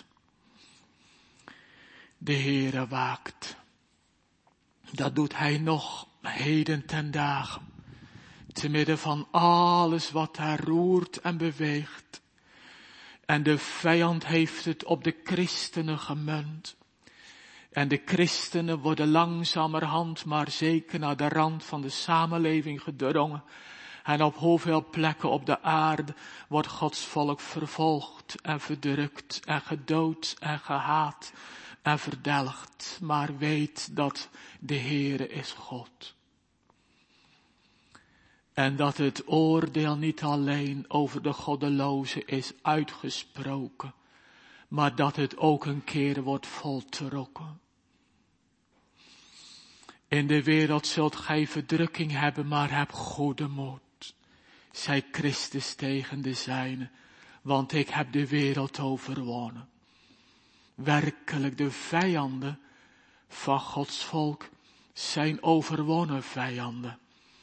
De Heere waakt. Dat doet hij nog heden ten dagen. Te midden van alles wat daar roert en beweegt. En de vijand heeft het op de christenen gemunt. En de christenen worden langzamerhand maar zeker naar de rand van de samenleving gedrongen. En op hoeveel plekken op de aarde wordt Gods volk vervolgd en verdrukt en gedood en gehaat en verdelgd. Maar weet dat de Heere is God. En dat het oordeel niet alleen over de goddeloze is uitgesproken, maar dat het ook een keer wordt voltrokken. In de wereld zult gij verdrukking hebben, maar heb goede moed, zei Christus tegen de zijnen, want ik heb de wereld overwonnen. Werkelijk, de vijanden van Gods volk zijn overwonnen vijanden.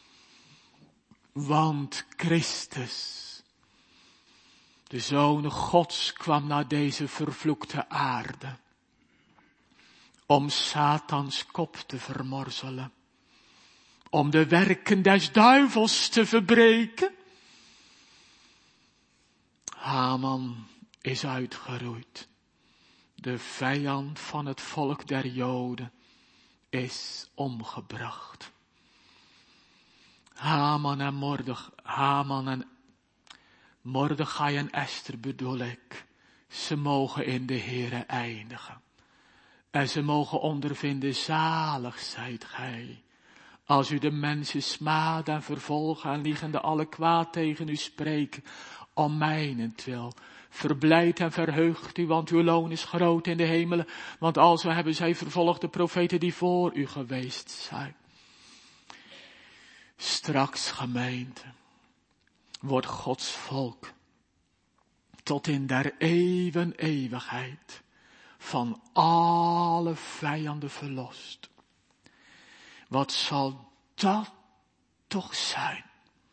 Want Christus, de Zoon Gods, kwam naar deze vervloekte aarde om Satans kop te vermorzelen, om de werken des duivels te verbreken. Haman is uitgeroeid. De vijand van het volk der Joden is omgebracht. Haman en Mordechai en Esther bedoel ik. Ze mogen in de Heere eindigen. En ze mogen ondervinden, zalig zijt gij. Als u de mensen smaadt en vervolgen en liegende alle kwaad tegen u spreken, om mijnentwil. Verblijd en verheugt u, want uw loon is groot in de hemelen. Want alzo hebben zij vervolgd de profeten die voor u geweest zijn. Straks, gemeente, wordt Gods volk tot in der eeuwen eeuwigheid van alle vijanden verlost. Wat zal dat toch zijn?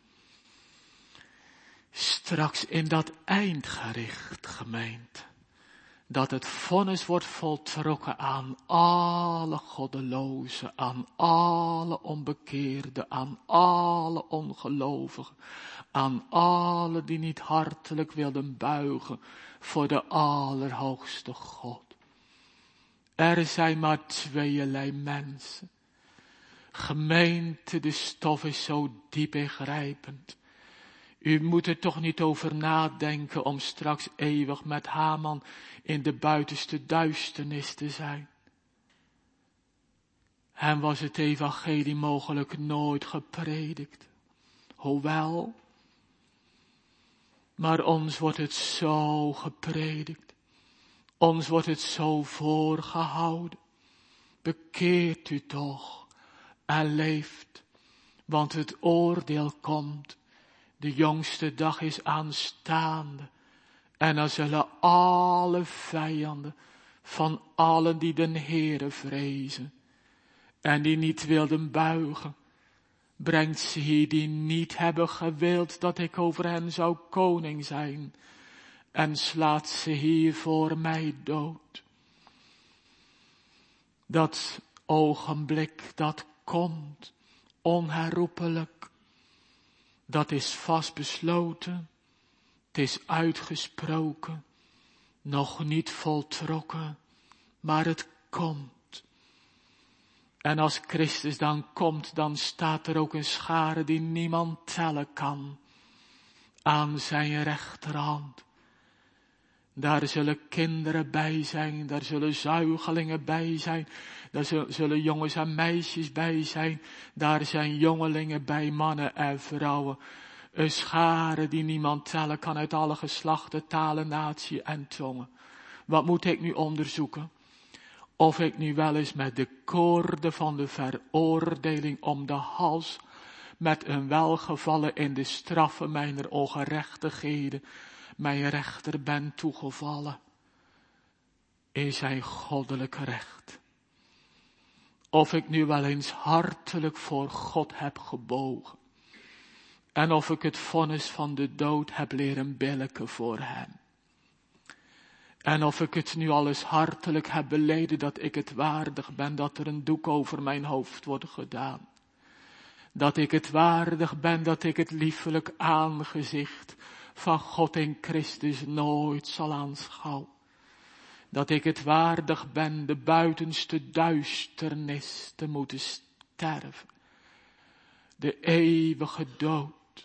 Straks in dat eindgericht, gemeente, dat het vonnis wordt voltrokken aan alle goddelozen, aan alle onbekeerden, aan alle ongelovigen, aan alle die niet hartelijk wilden buigen voor de Allerhoogste God. Er zijn maar tweeërlei mensen. Gemeente, de stof is zo diep ingrijpend. U moet er toch niet over nadenken om straks eeuwig met Haman in de buitenste duisternis te zijn. Hem was het evangelie mogelijk nooit gepredikt. Hoewel, maar ons wordt het zo gepredikt. Ons wordt het zo voorgehouden. Bekeert u toch en leeft, want het oordeel komt. De jongste dag is aanstaande. En dan zullen alle vijanden van allen die den Heere vrezen en die niet wilden buigen, brengt ze hier die niet hebben gewild dat ik over hen zou koning zijn, en slaat ze hier voor mij dood. Dat ogenblik dat komt, onherroepelijk, dat is vastbesloten, het is uitgesproken, nog niet voltrokken, maar het komt. En als Christus dan komt, dan staat er ook een schare die niemand tellen kan aan zijn rechterhand. Daar zullen kinderen bij zijn, daar zullen zuigelingen bij zijn, daar zullen jongens en meisjes bij zijn, daar zijn jongelingen bij, mannen en vrouwen. Een schare die niemand tellen kan uit alle geslachten, talen, natie en tongen. Wat moet ik nu onderzoeken? Of ik nu wel eens met de koorden van de veroordeling om de hals, met een welgevallen in de straffen mijner ongerechtigheden, mijn rechter ben toegevallen in zijn goddelijk recht. Of ik nu wel eens hartelijk voor God heb gebogen. En of ik het vonnis van de dood heb leren billijken voor hem. En of ik het nu al eens hartelijk heb beleden dat ik het waardig ben dat er een doek over mijn hoofd wordt gedaan. Dat ik het waardig ben dat ik het liefelijk aangezicht van God in Christus nooit zal aanschouwen. Dat ik het waardig ben de buitenste duisternis te moeten sterven. De eeuwige dood.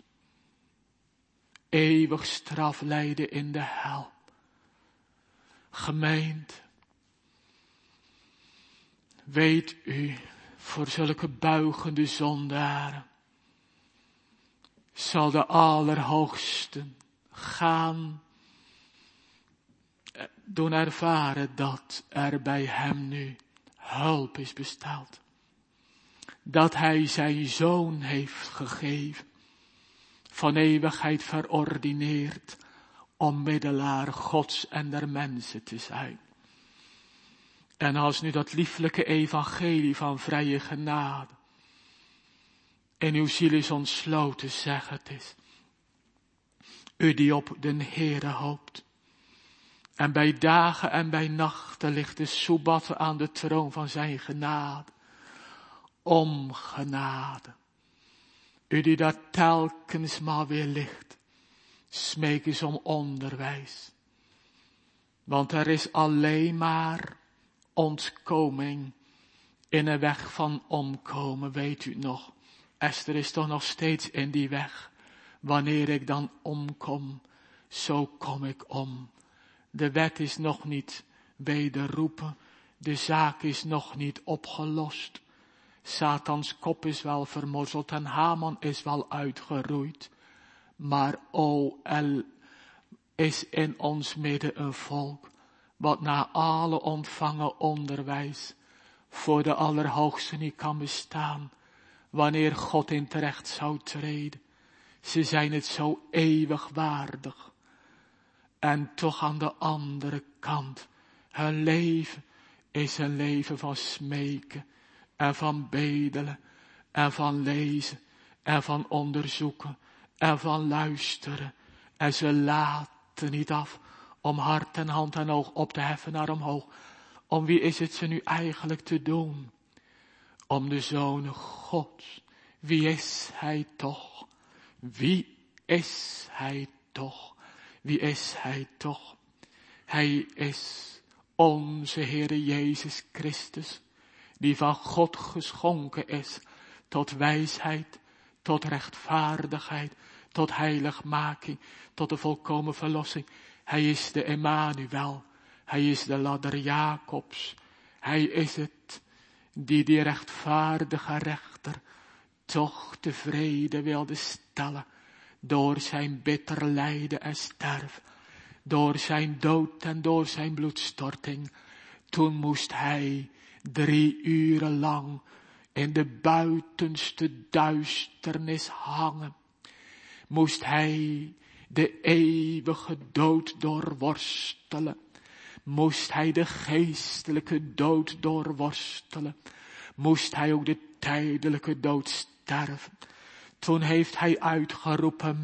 Eeuwig straf lijden in de hel. Gemeente. Weet u, voor zulke buigende zondaren zal de Allerhoogste gaan doen ervaren dat er bij hem nu hulp is besteld. Dat hij zijn zoon heeft gegeven, van eeuwigheid verordineerd, om middelaar Gods en der mensen te zijn. En als nu dat lieflijke evangelie van vrije genade in uw ziel is ontsloten, zeg het is. U die op den Heere hoopt. En bij dagen en bij nachten ligt de soebatte aan de troon van zijn genade. Om genade. U die daar telkens maar weer ligt. Smeek eens om onderwijs. Want er is alleen maar ontkoming in een weg van omkomen, weet u nog. Esther is toch nog steeds in die weg. Wanneer ik dan omkom, zo kom ik om. De wet is nog niet wederroepen. De zaak is nog niet opgelost. Satans kop is wel vermorzeld en Haman is wel uitgeroeid. Maar er is in ons midden een volk, wat na alle ontvangen onderwijs voor de Allerhoogste niet kan bestaan, wanneer God in terecht zou treden. Ze zijn het zo eeuwig waardig. En toch aan de andere kant, hun leven is een leven van smeken en van bedelen en van lezen en van onderzoeken en van luisteren. En ze laten niet af om hart en hand en oog op te heffen naar omhoog. Om wie is het ze nu eigenlijk te doen? Om de Zoon Gods. Wie is hij toch? Wie is hij toch? Wie is hij toch? Hij is onze Heere Jezus Christus, die van God geschonken is tot wijsheid, tot rechtvaardigheid, tot heiligmaking, tot de volkomen verlossing. Hij is de Emmanuel, hij is de ladder Jacobs, hij is het die rechtvaardige rechter toch tevreden wilde stellen door zijn bitter lijden en sterven, door zijn dood en door zijn bloedstorting. Toen moest hij 3 uren lang in de buitenste duisternis hangen. Moest hij de eeuwige dood doorworstelen. Moest hij de geestelijke dood doorworstelen. Moest hij ook de tijdelijke dood sterven. Toen heeft hij uitgeroepen,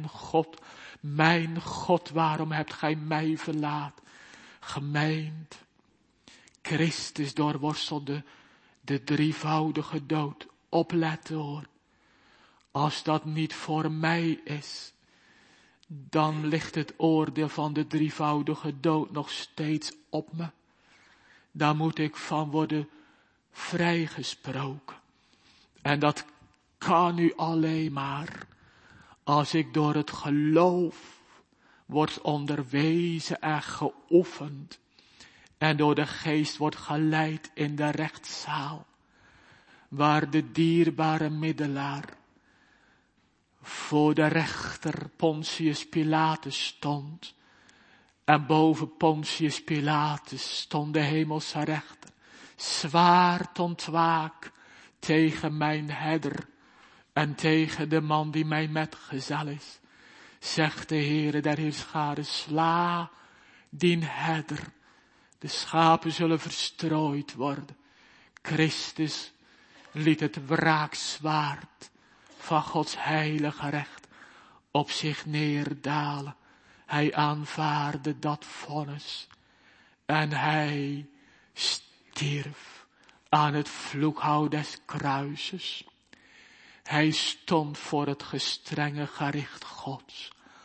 mijn God, waarom hebt gij mij verlaten? Gemeente, Christus doorworstelde de drievoudige dood. Opletten hoor. Als dat niet voor mij is, dan ligt het oordeel van de drievoudige dood nog steeds op me. Daar moet ik van worden vrijgesproken. En dat kan nu alleen maar als ik door het geloof word onderwezen en geoefend en door de geest wordt geleid in de rechtszaal, waar de dierbare middelaar voor de rechter Pontius Pilatus stond. En boven Pontius Pilatus stond de hemelse rechter, zwaard ontwaak tegen mijn herder en tegen de man die mijn metgezel is. Zegt de Heere der Heerscharen, sla dien herder. De schapen zullen verstrooid worden. Christus liet het wraakzwaard van Gods heilige recht op zich neerdalen. Hij aanvaarde dat vonnis en hij stierf aan het vloekhout des kruises. Hij stond voor het gestrenge gericht Gods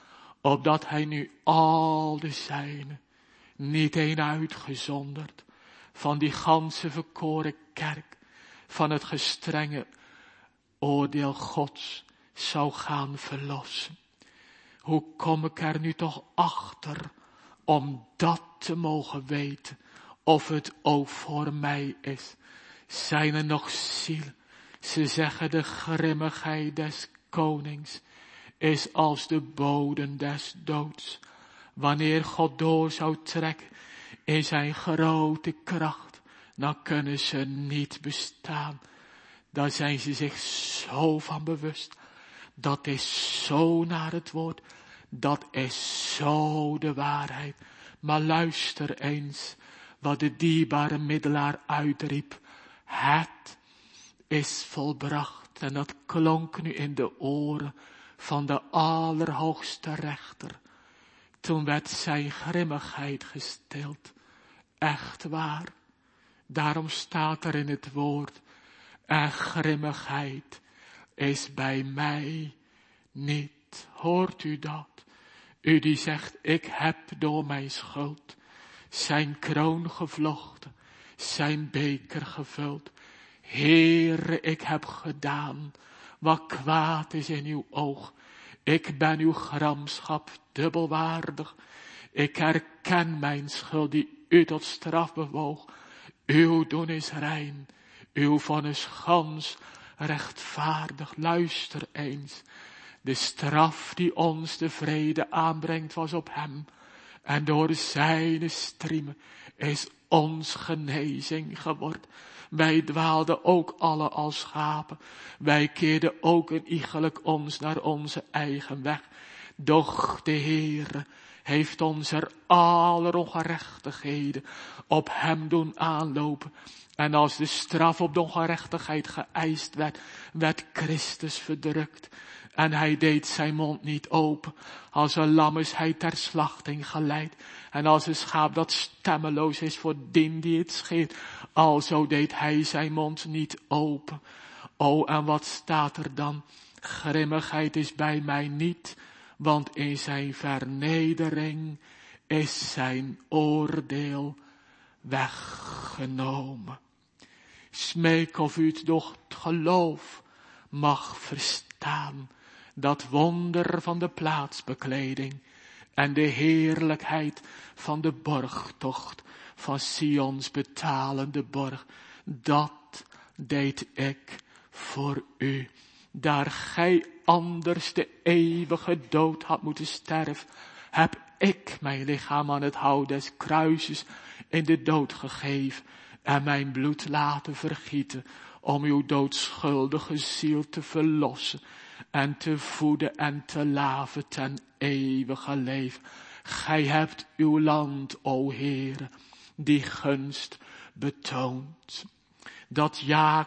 opdat hij nu al de zijnen, niet één uitgezonderd, van die ganse verkoren kerk, van het gestrenge oordeel Gods zou gaan verlossen. Hoe kom ik er nu toch achter om dat te mogen weten, of het ook voor mij is? Zijn er nog zielen? Ze zeggen de grimmigheid des konings is als de bodem des doods. Wanneer God door zou trekken in zijn grote kracht, dan kunnen ze niet bestaan. Daar zijn ze zich zo van bewust. Dat is zo naar het woord. Dat is zo de waarheid. Maar luister eens wat de dierbare middelaar uitriep. Het is volbracht. En dat klonk nu in de oren van de allerhoogste rechter. Toen werd zijn grimmigheid gestild. Echt waar. Daarom staat er in het woord. En grimmigheid is bij mij niet. Hoort u dat? U die zegt, ik heb door mijn schuld zijn kroon gevlochten, zijn beker gevuld. Heere, ik heb gedaan wat kwaad is in uw oog. Ik ben uw gramschap dubbelwaardig. Ik herken mijn schuld die u tot straf bewoog. Uw doen is rein, uw vonnis gans rechtvaardig. Luister eens. De straf die ons de vrede aanbrengt was op hem. En door zijn striemen is ons genezing geworden. Wij dwaalden ook alle als schapen. Wij keerden ook een iegelijk ons naar onze eigen weg. Doch de Heere heeft ons er aller ongerechtigheden op hem doen aanlopen. En als de straf op de ongerechtigheid geëist werd, werd Christus verdrukt. En hij deed zijn mond niet open. Als een lam is hij ter slachting geleid. En als een schaap dat stemmeloos is voor dien die het scheert. Alzo deed hij zijn mond niet open. O, en wat staat er dan? Grimmigheid is bij mij niet. Want in zijn vernedering is zijn oordeel weggenomen. Smeek of u het doch het geloof mag verstaan. Dat wonder van de plaatsbekleding en de heerlijkheid van de borgtocht van Sions betalende borg. Dat deed ik voor u. Daar gij anders de eeuwige dood had moeten sterven, heb ik mijn lichaam aan het hout des kruises in de dood gegeven en mijn bloed laten vergieten om uw doodschuldige ziel te verlossen en te voeden en te laven ten eeuwige leven. Gij hebt uw land, o Heere, die gunst betoond. Dat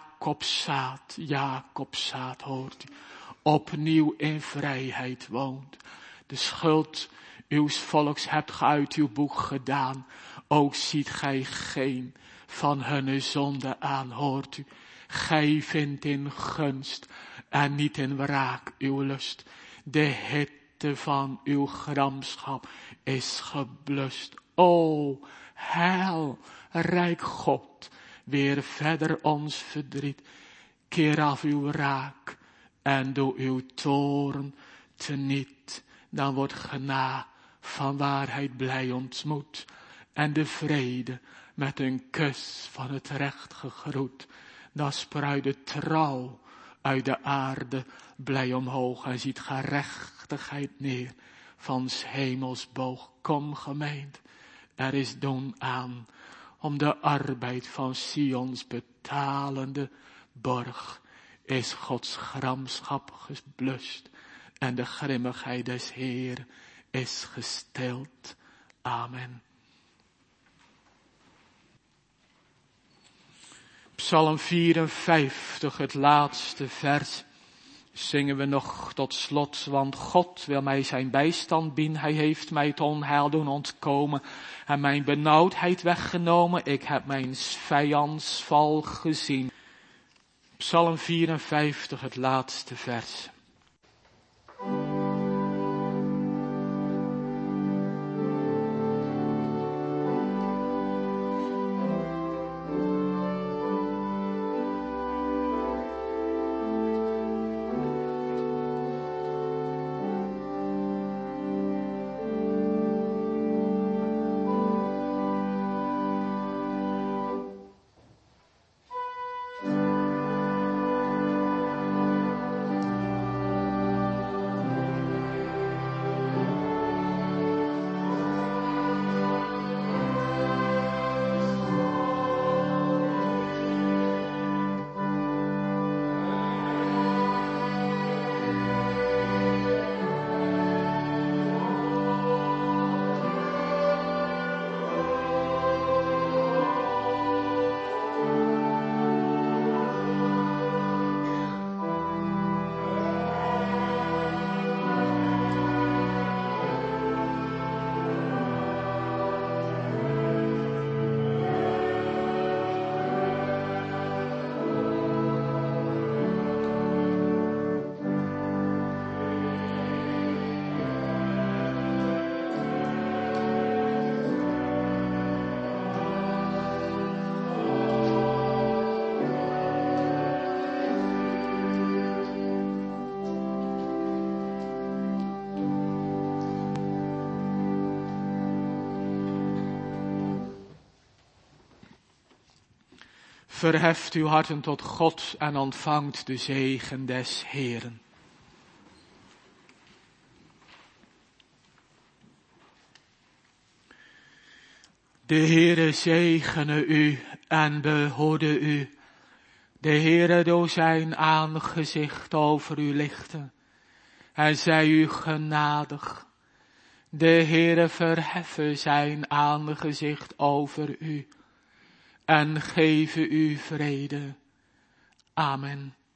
Jacobszaad hoort u, opnieuw in vrijheid woont. De schuld uws volks hebt ge uit uw boek gedaan, ook ziet gij geen van hunne zonde aan, hoort u. Gij vindt in gunst en niet in wraak uw lust. De hitte van uw gramschap is geblust. O, heil, rijk God, weer verder ons verdriet. Keer af uw wraak en doe uw toorn teniet. Dan wordt gena van waarheid blij ontmoet en de vrede met een kus van het recht gegroet. Dan spruit de trouw uit de aarde blij omhoog en ziet gerechtigheid neer van 's hemels boog. Kom gemeente, er is doen aan om de arbeid van Sions betalende borg. Is Gods gramschap geblust en de grimmigheid des Heer is gestild. Amen. Psalm 54, het laatste vers, zingen we nog tot slot. Want God wil mij zijn bijstand bieden. Hij heeft mij het onheil doen ontkomen en mijn benauwdheid weggenomen. Ik heb mijn vijandsval gezien. Psalm 54, het laatste vers. Verheft uw harten tot God en ontvangt de zegen des Heeren. De Heere zegene u en behoede u. De Heere door zijn aangezicht over u lichten en zij u genadig. De Heere verheffe zijn aangezicht over u en geven u vrede. Amen.